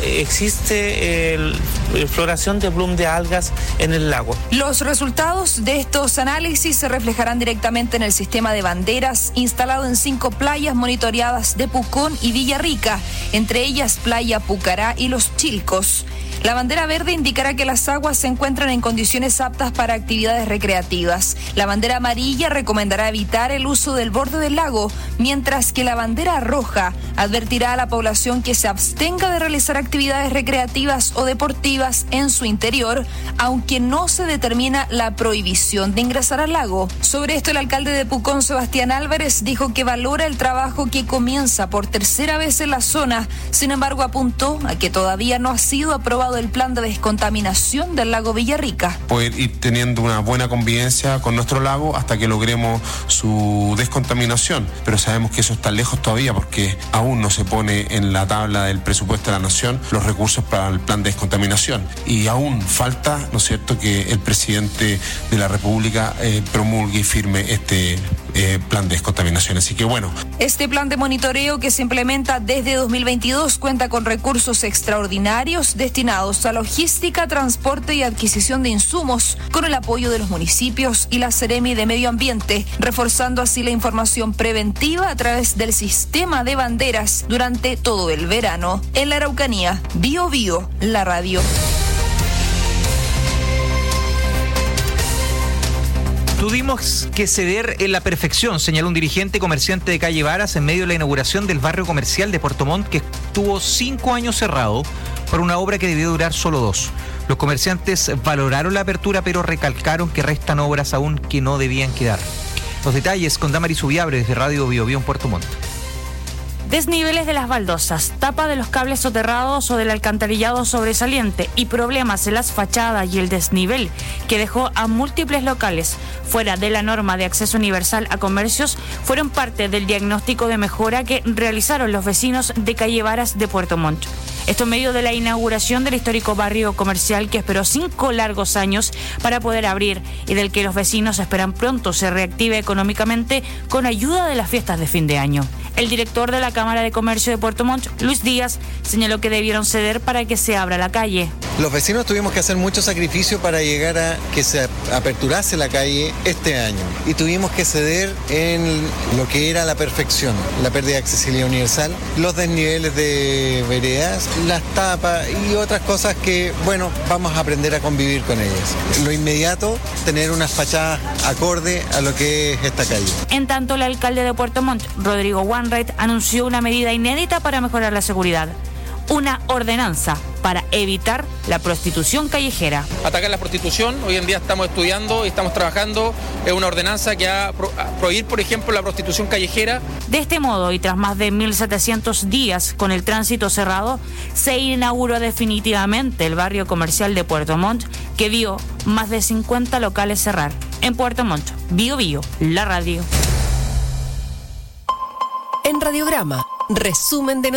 existe eh, el, floración de bloom de algas en el lago.
Los resultados de estos análisis se reflejarán directamente en el sistema de banderas instalado en cinco playas monitoreadas de Pucón y Villarrica, entre ellas Playa Pucará y Los Chilcos. La bandera verde indicará que las aguas se encuentran en condiciones aptas para actividades recreativas. La bandera amarilla recomendará evitar el uso del borde del lago, mientras que la bandera roja advertirá a la población que se abstenga de realizar actividades recreativas o deportivas en su interior, aunque no se determina la prohibición de ingresar al lago. Sobre esto, el alcalde de Pucón, Sebastián Álvarez, dijo que valora el trabajo que comienza por tercera vez en la zona. Sin embargo, apuntó a que todavía no ha sido aprobado el plan de descontaminación del lago Villarrica.
Poder ir teniendo una buena convivencia con nuestro lago hasta que logremos su descontaminación, pero sabemos que eso está lejos todavía porque aún no se pone en la tabla del presupuesto de la Nación los recursos para el plan de descontaminación y aún falta, ¿no es cierto?, que el presidente de la República eh, promulgue y firme este eh, plan de descontaminación. Así que bueno.
Este plan de monitoreo, que se implementa desde dos mil veintidós, cuenta con recursos extraordinarios destinados a logística, transporte y adquisición de insumos, con el apoyo de los municipios y la Seremi de Medio Ambiente, reforzando así la información preventiva a través del sistema de banderas durante todo el verano. En la Araucanía, Bio Bio, la radio.
Tuvimos que ceder en la perfección, señaló un dirigente comerciante de calle Varas en medio de la inauguración del barrio comercial de Puerto Montt, que estuvo cinco años cerrado por una obra que debió durar solo dos. Los comerciantes valoraron la apertura, pero recalcaron que restan obras aún que no debían quedar. Los detalles con Damaris Ubiabre desde Radio Bio Bio en Puerto Montt.
Desniveles de las baldosas, tapa de los cables soterrados o del alcantarillado sobresaliente y problemas en las fachadas y el desnivel que dejó a múltiples locales fuera de la norma de acceso universal a comercios fueron parte del diagnóstico de mejora que realizaron los vecinos de calle Varas de Puerto Montt. Esto en medio de la inauguración del histórico barrio comercial que esperó cinco largos años para poder abrir y del que los vecinos esperan pronto se reactive económicamente con ayuda de las fiestas de fin de año. El director de la Cámara de Comercio de Puerto Montt, Luis Díaz, señaló que debieron ceder para que se abra la calle.
Los vecinos tuvimos que hacer mucho sacrificio para llegar a que se aperturase la calle este año y tuvimos que ceder en lo que era la perfección, la pérdida de accesibilidad universal, los desniveles de veredas, las tapas y otras cosas que, bueno, vamos a aprender a convivir con ellas. Lo inmediato, tener unas fachadas acorde a lo que es esta calle.
En tanto, el alcalde de Puerto Montt, Rodrigo Wainwright, anunció una medida inédita para mejorar la seguridad. Una ordenanza para evitar la prostitución callejera.
Atacar la prostitución, hoy en día estamos estudiando y estamos trabajando en una ordenanza que va a prohibir, por ejemplo, la prostitución callejera.
De este modo, y tras más de mil setecientos días con el tránsito cerrado, se inauguró definitivamente el barrio comercial de Puerto Montt, que vio más de cincuenta locales cerrar. En Puerto Montt, Bio Bio, la radio.
En Radiograma, resumen de